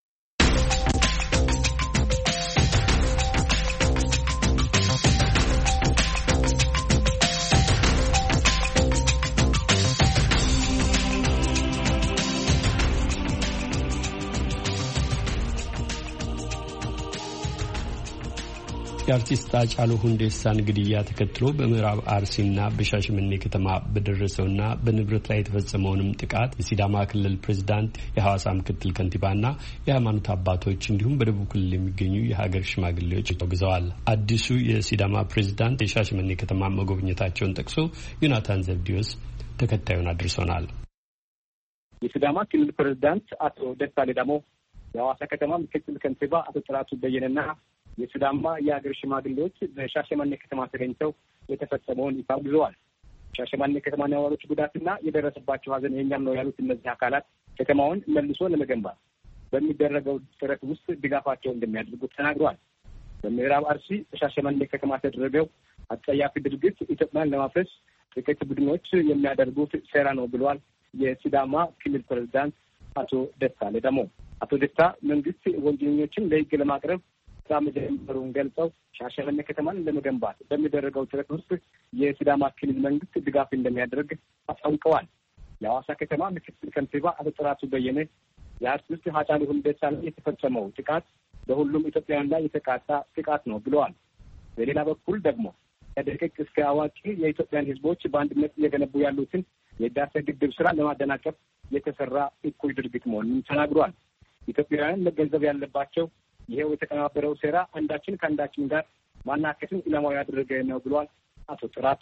የአርቲስት ሃጫሉ ሁንዴሳን ግድያ ተከትሎ በምዕራብ አርሲና በሻሸመኔ ከተማ በደረሰውና በንብረት ላይ የተፈጸመውንም ጥቃት የሲዳማ ክልል ፕሬዝዳንት፣ የሐዋሳ ምክትል ከንቲባና የሃይማኖት አባቶች እንዲሁም በደቡብ ክልል የሚገኙ የሀገር ሽማግሌዎች ተወግዘዋል። አዲሱ የሲዳማ ፕሬዝዳንት የሻሸመኔ ከተማ መጎብኘታቸውን ጠቅሶ ዮናታን ዘብዲዮስ ተከታዩን አድርሶናል። የሲዳማ ክልል ፕሬዝዳንት አቶ ደስታ ሌዳሞ፣ የሐዋሳ ከተማ ምክትል ከንቲባ አቶ ጥራቱ በየነና የሲዳማ የሀገር ሽማግሌዎች በሻሸመኔ ከተማ ተገኝተው የተፈጸመውን ይፋ አውግዘዋል። ሻሸመኔ ከተማ ነዋሪዎች ጉዳትና የደረሰባቸው ሀዘን የኛም ነው ያሉት እነዚህ አካላት ከተማውን መልሶ ለመገንባት በሚደረገው ጥረት ውስጥ ድጋፋቸው እንደሚያደርጉ ተናግረዋል። በምዕራብ አርሲ በሻሸመኔ ከተማ ተደረገው አጸያፊ ድርጊት ኢትዮጵያን ለማፍረስ ጥቂት ቡድኖች የሚያደርጉት ሴራ ነው ብለዋል የሲዳማ ክልል ፕሬዝዳንት አቶ ደስታ ሌዳሞ። አቶ ደስታ መንግስት ወንጀለኞችን ለሕግ ለማቅረብ ስራ መጀመሩን ገልጸው ሻሸመኔ ከተማን ለመገንባት በሚደረገው ጥረት ውስጥ የሲዳማ ክልል መንግስት ድጋፍ እንደሚያደርግ አስታውቀዋል። የሐዋሳ ከተማ ምክትል ከንቲባ አቶ ጥራቱ በየነ የአርቲስት ሃጫሉ ሁንዴሳ ላይ የተፈጸመው ጥቃት በሁሉም ኢትዮጵያውያን ላይ የተቃጣ ጥቃት ነው ብለዋል። በሌላ በኩል ደግሞ ከደቂቅ እስከ አዋቂ የኢትዮጵያን ሕዝቦች በአንድነት እየገነቡ ያሉትን የህዳሴ ግድብ ስራ ለማደናቀፍ የተሰራ እኩይ ድርጊት መሆኑን ተናግሯል። ኢትዮጵያውያን መገንዘብ ያለባቸው ይሄው የተቀናበረው ሴራ አንዳችን ከአንዳችን ጋር ማናከስን ኢላማው ያደረገ ነው ብሏል አቶ ጥራቱ።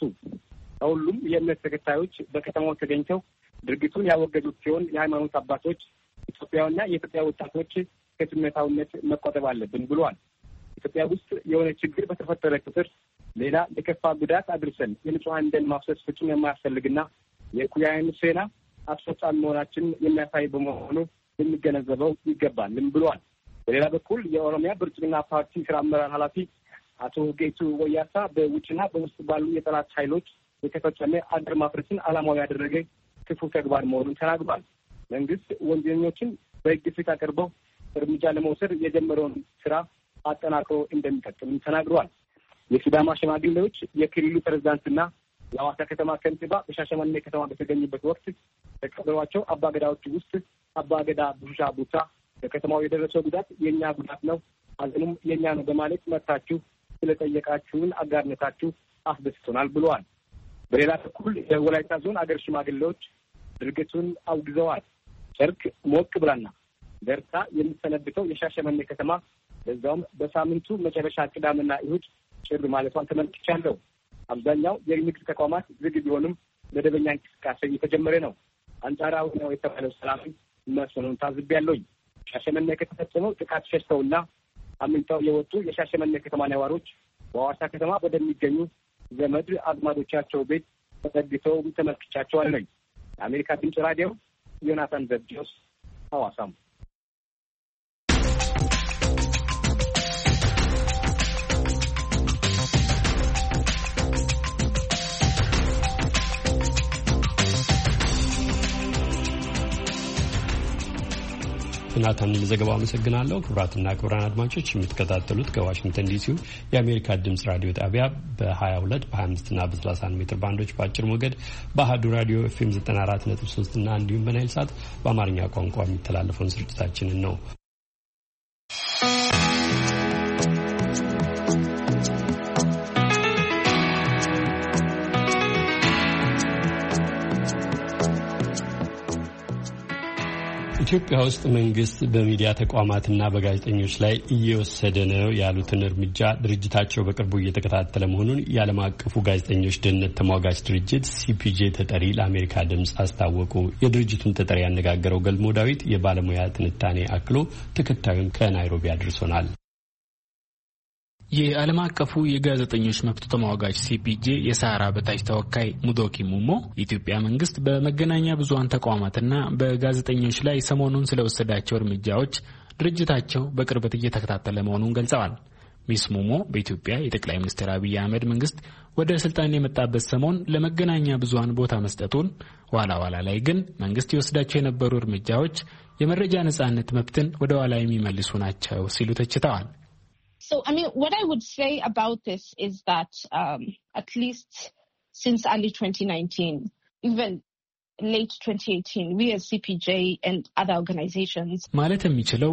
ከሁሉም የእምነት ተከታዮች በከተማው ተገኝተው ድርጊቱን ያወገዙት ሲሆን የሃይማኖት አባቶች ኢትዮጵያውያንና የኢትዮጵያ ወጣቶች ከስሜታዊነት መቆጠብ አለብን ብሏል። ኢትዮጵያ ውስጥ የሆነ ችግር በተፈጠረ ቁጥር ሌላ የከፋ ጉዳት አድርሰን የንጹሐን ደም ማፍሰስ ፍጹም የማያስፈልግና የእኩያውያን ሴና አስፈጻሚ መሆናችን የሚያሳይ በመሆኑ ልንገነዘበው ይገባልም ብሏል። በሌላ በኩል የኦሮሚያ ብልጽግና ፓርቲ ስራ አመራር ኃላፊ አቶ ጌቱ ወያሳ በውጭና በውስጥ ባሉ የጠላት ኃይሎች የተፈጸመ አገር ማፍረስን ዓላማው ያደረገ ክፉ ተግባር መሆኑን ተናግሯል። መንግስት ወንጀለኞችን በሕግ ፊት አቅርበው እርምጃ ለመውሰድ የጀመረውን ስራ አጠናክሮ እንደሚቀጥልም ተናግሯል። የሲዳማ ሽማግሌዎች የክልሉ ፕሬዝዳንትና የሐዋሳ ከተማ ከንቲባ በሻሸመኔ ከተማ በተገኙበት ወቅት ተቀበሏቸው አባገዳዎች ውስጥ አባገዳ ቡሻ ቡታ በከተማው የደረሰው ጉዳት የእኛ ጉዳት ነው፣ ሀዘኑም የእኛ ነው በማለት መጥታችሁ ስለጠየቃችሁን አጋርነታችሁ አስደስቶናል ብለዋል። በሌላ በኩል የወላይታ ዞን አገር ሽማግሌዎች ድርጊቱን አውግዘዋል። ጨርቅ ሞቅ ብላና ደርታ የምትሰነብተው የሻሸመኔ ከተማ በዛውም በሳምንቱ መጨረሻ ቅዳሜና እሁድ ጭር ማለቷን ተመልክቻለሁ። አብዛኛው የንግድ ተቋማት ዝግ ቢሆንም መደበኛ እንቅስቃሴ እየተጀመረ ነው። አንጻራዊ ነው የተባለው ሰላም መስሎን ታዝቤያለሁኝ። ሻሸመኔ ከተፈጸመው ጥቃት ሸሽተውና አምልጠው የወጡ የሻሸመኔ ከተማ ነዋሪዎች በሐዋሳ ከተማ ወደሚገኙ ዘመድ አዝማዶቻቸው ቤት ተጠግተው ተመልክቻቸዋለሁ። የአሜሪካ ድምፅ ራዲዮ ዮናታን ዘብዴዎስ ሐዋሳም። ዮናታን ለዘገባው አመሰግናለሁ። ክቡራትና ክቡራን አድማጮች የምትከታተሉት ከዋሽንግተን ዲሲው የአሜሪካ ድምጽ ራዲዮ ጣቢያ በ22 በ25 እና በ31 ሜትር ባንዶች በአጭር ሞገድ በአሃዱ ራዲዮ ኤፍኤም 94.3 እና እንዲሁም በናይል ሳት በአማርኛ ቋንቋ የሚተላለፈውን ስርጭታችንን ነው። ኢትዮጵያ ውስጥ መንግስት በሚዲያ ተቋማትና በጋዜጠኞች ላይ እየወሰደ ነው ያሉትን እርምጃ ድርጅታቸው በቅርቡ እየተከታተለ መሆኑን የዓለም አቀፉ ጋዜጠኞች ደህንነት ተሟጋች ድርጅት ሲፒጄ ተጠሪ ለአሜሪካ ድምፅ አስታወቁ። የድርጅቱን ተጠሪ ያነጋገረው ገልሞ ዳዊት የባለሙያ ትንታኔ አክሎ ተከታዩን ከናይሮቢ አድርሶናል። የዓለም አቀፉ የጋዜጠኞች መብት ተሟጋች ሲፒጄ የሳራ በታች ተወካይ ሙዶኪ ሙሞ የኢትዮጵያ መንግስት በመገናኛ ብዙሃን ተቋማትና በጋዜጠኞች ላይ ሰሞኑን ስለወሰዳቸው እርምጃዎች ድርጅታቸው በቅርበት እየተከታተለ መሆኑን ገልጸዋል። ሚስ ሙሞ በኢትዮጵያ የጠቅላይ ሚኒስትር አብይ አህመድ መንግስት ወደ ስልጣን የመጣበት ሰሞን ለመገናኛ ብዙሃን ቦታ መስጠቱን፣ ኋላ ላይ ግን መንግስት ይወስዳቸው የነበሩ እርምጃዎች የመረጃ ነጻነት መብትን ወደ ኋላ የሚመልሱ ናቸው ሲሉ ተችተዋል። So, what I would say about this is that at least since early 2019, even late 2018, we as CPJ and other organizations ማለት የሚችለው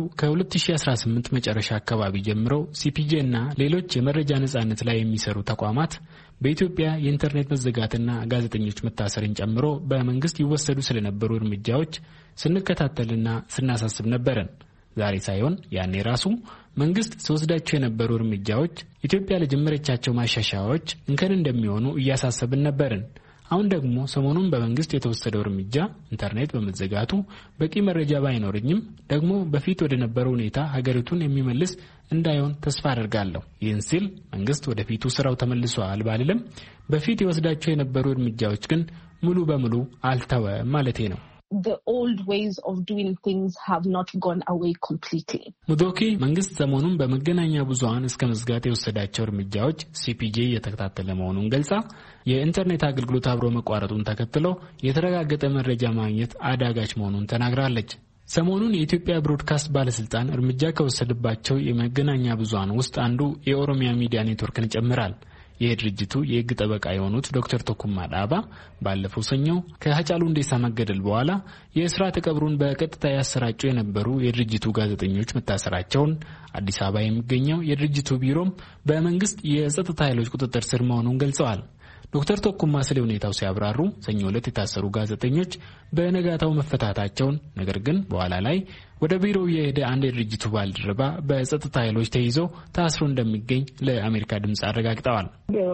ከ2018 መጨረሻ አካባቢ ጀምሮ ሲፒጄ እና ሌሎች የመረጃ ነጻነት ላይ የሚሰሩ ተቋማት በኢትዮጵያ የኢንተርኔት መዘጋትና ጋዜጠኞች መታሰርን ጨምሮ በመንግስት ይወሰዱ ስለነበሩ እርምጃዎች ስንከታተልና ስናሳስብ ነበርን። ዛሬ ሳይሆን ያኔ ራሱ መንግስት ሲወስዳቸው የነበሩ እርምጃዎች ኢትዮጵያ ለጀመረቻቸው ማሻሻያዎች እንከን እንደሚሆኑ እያሳሰብን ነበርን። አሁን ደግሞ ሰሞኑን በመንግስት የተወሰደው እርምጃ ኢንተርኔት በመዘጋቱ በቂ መረጃ ባይኖርኝም ደግሞ በፊት ወደ ነበረው ሁኔታ ሀገሪቱን የሚመልስ እንዳይሆን ተስፋ አደርጋለሁ። ይህን ሲል መንግስት ወደፊቱ ስራው ተመልሷል ባልልም በፊት ይወስዳቸው የነበሩ እርምጃዎች ግን ሙሉ በሙሉ አልተወም ማለቴ ነው። The old ways of doing things have not gone away completely. ሙዶኪ መንግስት ሰሞኑን በመገናኛ ብዙሃን እስከ መዝጋት የወሰዳቸው እርምጃዎች ሲፒጄ እየተከታተለ መሆኑን ገልጻ የኢንተርኔት አገልግሎት አብሮ መቋረጡን ተከትሎ የተረጋገጠ መረጃ ማግኘት አዳጋች መሆኑን ተናግራለች። ሰሞኑን የኢትዮጵያ ብሮድካስት ባለስልጣን እርምጃ ከወሰደባቸው የመገናኛ ብዙሃን ውስጥ አንዱ የኦሮሚያ ሚዲያ ኔትወርክን ይጨምራል። የድርጅቱ የህግ ጠበቃ የሆኑት ዶክተር ቶኩማ ዳባ ባለፈው ሰኞ ከሀጫሉ ሁንዴሳ መገደል በኋላ የእስራት ቀብሩን በቀጥታ ያሰራጩ የነበሩ የድርጅቱ ጋዜጠኞች መታሰራቸውን፣ አዲስ አበባ የሚገኘው የድርጅቱ ቢሮም በመንግስት የጸጥታ ኃይሎች ቁጥጥር ስር መሆኑን ገልጸዋል። ዶክተር ቶኩማ ስለ ሁኔታው ሲያብራሩ ሰኞ ዕለት የታሰሩ ጋዜጠኞች በነጋታው መፈታታቸውን፣ ነገር ግን በኋላ ላይ ወደ ቢሮው የሄደ አንድ የድርጅቱ ባልደረባ በጸጥታ ኃይሎች ተይዞ ታስሮ እንደሚገኝ ለአሜሪካ ድምጽ አረጋግጠዋል።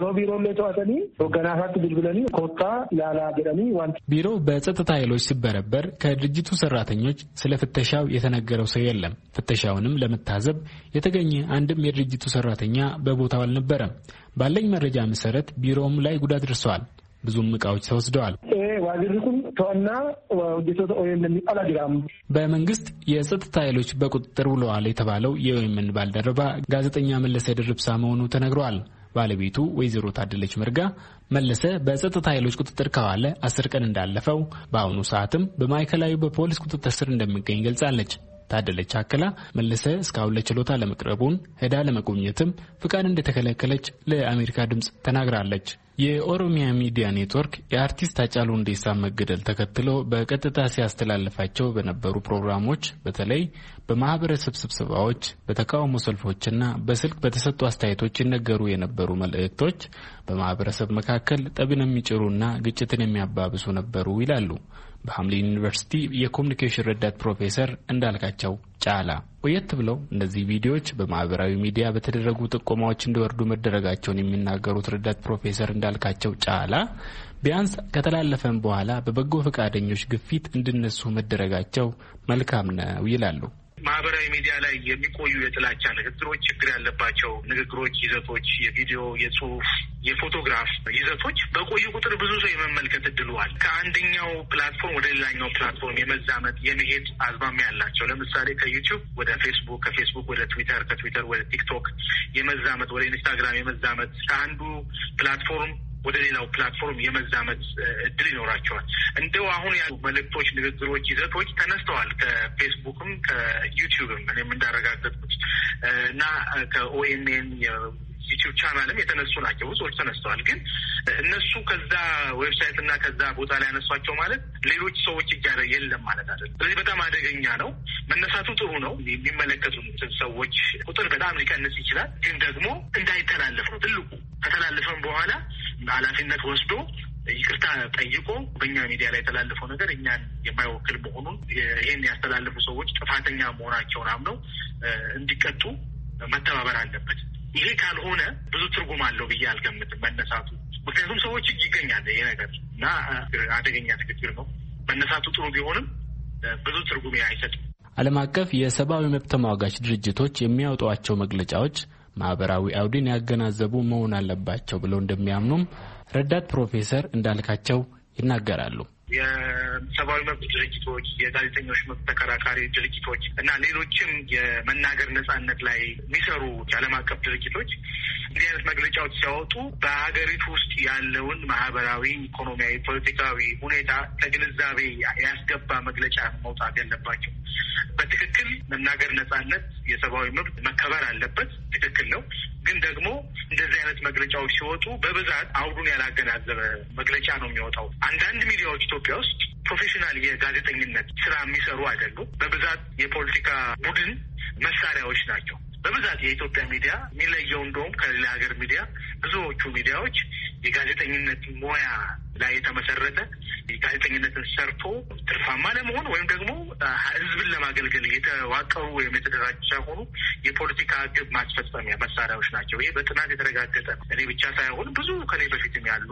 ቢሮው በጸጥታ ኃይሎች ሲበረበር ከድርጅቱ ሰራተኞች ስለ ፍተሻው የተነገረው ሰው የለም። ፍተሻውንም ለመታዘብ የተገኘ አንድም የድርጅቱ ሰራተኛ በቦታው አልነበረም። ባለኝ መረጃ መሰረት ቢሮውም ላይ ጉዳት ደርሷል። ብዙም ዕቃዎች ተወስደዋል። በመንግስት የጸጥታ ኃይሎች በቁጥጥር ውለዋል የተባለው የኦኤምን ባልደረባ ጋዜጠኛ መለሰ ድርብሳ መሆኑ ተነግሯል። ባለቤቱ ወይዘሮ ታደለች መርጋ መለሰ በጸጥታ ኃይሎች ቁጥጥር ከዋለ 10 ቀን እንዳለፈው በአሁኑ ሰዓትም በማዕከላዊ በፖሊስ ቁጥጥር ስር እንደሚገኝ ገልጻለች። ታደለች አከላ መለሰ እስካሁን ለችሎታ ለመቅረቡን ሄዳ ለመጎብኘትም ፍቃድ እንደተከለከለች ለአሜሪካ ድምጽ ተናግራለች። የኦሮሚያ ሚዲያ ኔትወርክ የአርቲስት ሃጫሉ ሁንዴሳ መገደል ተከትሎ በቀጥታ ሲያስተላልፋቸው በነበሩ ፕሮግራሞች በተለይ በማህበረሰብ ስብሰባዎች፣ በተቃውሞ ሰልፎችና በስልክ በተሰጡ አስተያየቶች ይነገሩ የነበሩ መልእክቶች በማህበረሰብ መካከል ጠብን የሚጭሩና ግጭትን የሚያባብሱ ነበሩ ይላሉ በሐምሊን ዩኒቨርሲቲ የኮሙኒኬሽን ረዳት ፕሮፌሰር እንዳልካቸው ጫላ። ቆየት ብለው እነዚህ ቪዲዮዎች በማህበራዊ ሚዲያ በተደረጉ ጥቆማዎች እንዲወርዱ መደረጋቸውን የሚናገሩት ረዳት ፕሮፌሰር እንዳልካቸው ጫላ ቢያንስ ከተላለፈም በኋላ በበጎ ፈቃደኞች ግፊት እንዲነሱ መደረጋቸው መልካም ነው ይላሉ። ማህበራዊ ሚዲያ ላይ የሚቆዩ የጥላቻ ንግግሮች፣ ችግር ያለባቸው ንግግሮች፣ ይዘቶች፣ የቪዲዮ፣ የጽሁፍ፣ የፎቶግራፍ ይዘቶች በቆዩ ቁጥር ብዙ ሰው የመመልከት እድሏል። ከአንደኛው ፕላትፎርም ወደ ሌላኛው ፕላትፎርም የመዛመት የመሄድ አዝማሚያ ያላቸው ለምሳሌ ከዩቲዩብ ወደ ፌስቡክ፣ ከፌስቡክ ወደ ትዊተር፣ ከትዊተር ወደ ቲክቶክ የመዛመት ወደ ኢንስታግራም የመዛመት ከአንዱ ፕላትፎርም ወደ ሌላው ፕላትፎርም የመዛመት እድል ይኖራቸዋል። እንደው አሁን ያሉ መልእክቶች፣ ንግግሮች፣ ይዘቶች ተነስተዋል ከፌስቡክም ከዩቲዩብም እኔም እንዳረጋገጥኩት እና ከኦኤምኤን ዩቲዩብ ቻናልም የተነሱ ናቸው። ብዙዎች ተነስተዋል። ግን እነሱ ከዛ ዌብሳይት እና ከዛ ቦታ ላይ ያነሷቸው ማለት ሌሎች ሰዎች እጅ የለም ማለት አይደለም። ስለዚህ በጣም አደገኛ ነው። መነሳቱ ጥሩ ነው። የሚመለከቱት ሰዎች ቁጥር በጣም ሊቀንስ ይችላል። ግን ደግሞ እንዳይተላለፍ ነው ትልቁ። ከተላለፈም በኋላ ኃላፊነት ወስዶ ይቅርታ ጠይቆ በእኛ ሚዲያ ላይ የተላለፈው ነገር እኛን የማይወክል መሆኑን ይህን ያስተላለፉ ሰዎች ጥፋተኛ መሆናቸውን አምነው እንዲቀጡ መተባበር አለበት። ይሄ ካልሆነ ብዙ ትርጉም አለው ብዬ አልገምትም መነሳቱ። ምክንያቱም ሰዎች እጅ ይገኛል ይሄ ነገር እና አደገኛ ንግግር ነው። መነሳቱ ጥሩ ቢሆንም ብዙ ትርጉም አይሰጥም። ዓለም አቀፍ የሰብአዊ መብት ተሟጋች ድርጅቶች የሚያወጧቸው መግለጫዎች ማህበራዊ አውድን ያገናዘቡ መሆን አለባቸው ብለው እንደሚያምኑም ረዳት ፕሮፌሰር እንዳልካቸው ይናገራሉ። የሰብአዊ መብት ድርጅቶች፣ የጋዜጠኞች መብት ተከራካሪ ድርጅቶች እና ሌሎችም የመናገር ነጻነት ላይ የሚሰሩ ዓለም አቀፍ ድርጅቶች እንዲህ አይነት መግለጫዎች ሲያወጡ በሀገሪቱ ውስጥ ያለውን ማህበራዊ፣ ኢኮኖሚያዊ፣ ፖለቲካዊ ሁኔታ ከግንዛቤ ያስገባ መግለጫ መውጣት ያለባቸው። በትክክል መናገር ነጻነት፣ የሰብአዊ መብት መከበር አለበት። ትክክል ነው። ግን ደግሞ እንደዚህ አይነት መግለጫዎች ሲወጡ በብዛት አውዱን ያላገናዘበ መግለጫ ነው የሚወጣው። አንዳንድ ሚዲያዎች ኢትዮጵያ ውስጥ ፕሮፌሽናል የጋዜጠኝነት ስራ የሚሰሩ አይደሉም። በብዛት የፖለቲካ ቡድን መሳሪያዎች ናቸው። በብዛት የኢትዮጵያ ሚዲያ የሚለየው እንደውም ከሌላ ሀገር ሚዲያ ብዙዎቹ ሚዲያዎች የጋዜጠኝነት ሙያ ላይ የተመሰረተ ጋዜጠኝነትን ሰርቶ ትርፋማ ለመሆን ወይም ደግሞ ሕዝብን ለማገልገል የተዋቀሩ ወይም የተደራጁ ሳይሆኑ የፖለቲካ ግብ ማስፈጸሚያ መሳሪያዎች ናቸው። ይሄ በጥናት የተረጋገጠ እኔ ብቻ ሳይሆን ብዙ ከኔ በፊትም ያሉ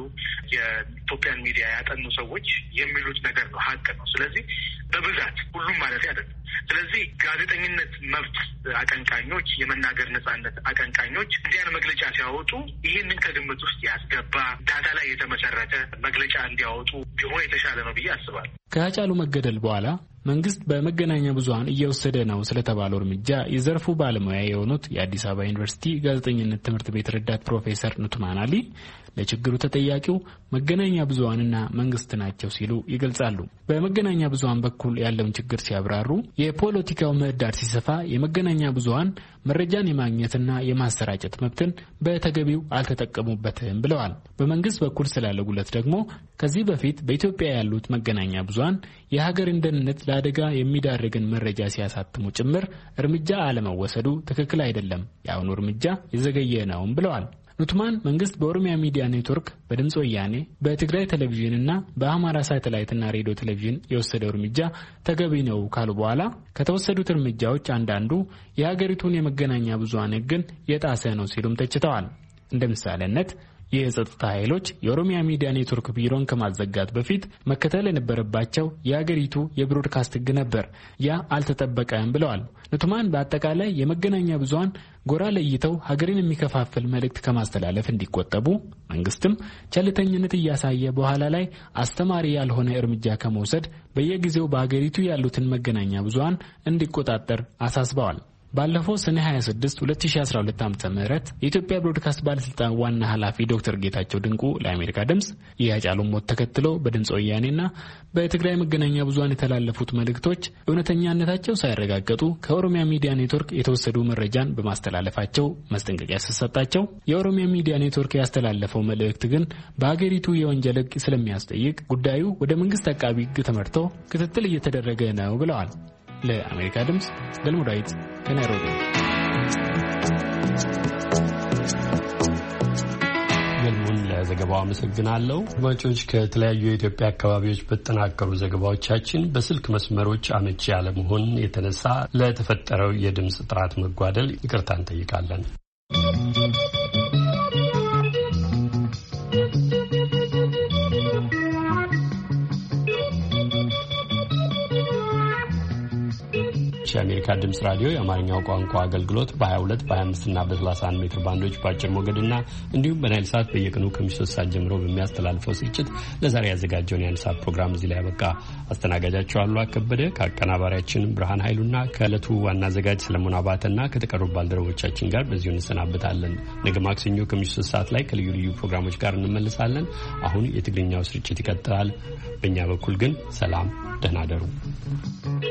የኢትዮጵያን ሚዲያ ያጠኑ ሰዎች የሚሉት ነገር ነው፣ ሀቅ ነው። ስለዚህ በብዛት ሁሉም ማለት አይደለም። ስለዚህ ጋዜጠኝነት መብት አቀንቃኞች፣ የመናገር ነጻነት አቀንቃኞች እንዲያን መግለጫ ሲያወጡ ይህንን ከግምት ውስጥ ያስገባ ዳታ ላይ የተመሰረተ መግለጫ እንዲያወጡ ቢሆን የተሻለ ነው ብዬ አስባለሁ። ከሃጫሉ መገደል በኋላ መንግስት በመገናኛ ብዙሃን እየወሰደ ነው ስለተባለው እርምጃ የዘርፉ ባለሙያ የሆኑት የአዲስ አበባ ዩኒቨርሲቲ ጋዜጠኝነት ትምህርት ቤት ረዳት ፕሮፌሰር ኑትማን አሊ ለችግሩ ተጠያቂው መገናኛ ብዙሃንና መንግስት ናቸው ሲሉ ይገልጻሉ። በመገናኛ ብዙሃን በኩል ያለውን ችግር ሲያብራሩ የፖለቲካው ምህዳር ሲሰፋ የመገናኛ ብዙሃን መረጃን የማግኘትና የማሰራጨት መብትን በተገቢው አልተጠቀሙበትም ብለዋል። በመንግስት በኩል ስላለ ጉለት ደግሞ ከዚህ በፊት በኢትዮጵያ ያሉት መገናኛ ብዙሃን የሀገርን ደህንነት ለአደጋ የሚዳርግን መረጃ ሲያሳትሙ ጭምር እርምጃ አለመወሰዱ ትክክል አይደለም፣ የአሁኑ እርምጃ የዘገየ ነውም ብለዋል። ኑትማን መንግስት በኦሮሚያ ሚዲያ ኔትወርክ፣ በድምጽ ወያኔ፣ በትግራይ ቴሌቪዥንና በአማራ ሳተላይትና ሬዲዮ ቴሌቪዥን የወሰደው እርምጃ ተገቢ ነው ካሉ በኋላ ከተወሰዱት እርምጃዎች አንዳንዱ የሀገሪቱን የመገናኛ ብዙሃን ሕግን የጣሰ ነው ሲሉም ተችተዋል። እንደ ምሳሌነት የጸጥታ ኃይሎች የኦሮሚያ ሚዲያ ኔትወርክ ቢሮን ከማዘጋት በፊት መከተል የነበረባቸው የሀገሪቱ የብሮድካስት ሕግ ነበር። ያ አልተጠበቀም ብለዋል። ኑትማን በአጠቃላይ የመገናኛ ብዙሃን ጎራ ለይተው ሀገርን የሚከፋፍል መልእክት ከማስተላለፍ እንዲቆጠቡ፣ መንግስትም ቸልተኝነት እያሳየ በኋላ ላይ አስተማሪ ያልሆነ እርምጃ ከመውሰድ በየጊዜው በሀገሪቱ ያሉትን መገናኛ ብዙሃን እንዲቆጣጠር አሳስበዋል። ባለፈው ሰኔ 26 2012 ዓ.ም የኢትዮጵያ ብሮድካስት ባለስልጣን ዋና ኃላፊ ዶክተር ጌታቸው ድንቁ ለአሜሪካ ድምጽ የሃጫሉን ሞት ተከትሎ በድምጽ ወያኔና በትግራይ መገናኛ ብዙሃን የተላለፉት መልእክቶች እውነተኛነታቸው ሳይረጋገጡ ከኦሮሚያ ሚዲያ ኔትወርክ የተወሰዱ መረጃን በማስተላለፋቸው ማስጠንቀቂያ ሲሰጣቸው የኦሮሚያ ሚዲያ ኔትወርክ ያስተላለፈው መልእክት ግን በሀገሪቱ የወንጀል ሕግ ስለሚያስጠይቅ ጉዳዩ ወደ መንግስት አቃቢ ሕግ ተመርቶ ክትትል እየተደረገ ነው ብለዋል። ለአሜሪካ ድምጽ ገልሞ ዳዊት ከናይሮቢ። ገልሞን ለዘገባው አመሰግናለሁ። አድማጮች፣ ከተለያዩ የኢትዮጵያ አካባቢዎች በተጠናከሩ ዘገባዎቻችን በስልክ መስመሮች አመቺ ያለመሆን የተነሳ ለተፈጠረው የድምፅ ጥራት መጓደል ይቅርታ እንጠይቃለን። አድማጮች የአሜሪካ ድምጽ ራዲዮ የአማርኛው ቋንቋ አገልግሎት በ22 በ25 እና በ31 ሜትር ባንዶች በአጭር ሞገድና እንዲሁም በናይል ሰዓት በየቀኑ ከምሽቱ 3 ሰዓት ጀምሮ በሚያስተላልፈው ስርጭት ለዛሬ ያዘጋጀውን የአንድ ሰዓት ፕሮግራም እዚህ ላይ ያበቃ። አስተናጋጃችሁ አሉ አከበደ ከአቀናባሪያችን ብርሃን ኃይሉና ከዕለቱ ዋና አዘጋጅ ሰለሞን አባተና ከተቀሩ ባልደረቦቻችን ጋር በዚሁ እንሰናበታለን። ነገ ማክሰኞ ከምሽቱ 3 ሰዓት ላይ ከልዩ ልዩ ፕሮግራሞች ጋር እንመለሳለን። አሁን የትግርኛው ስርጭት ይቀጥላል። በእኛ በኩል ግን ሰላም፣ ደህና ደሩ።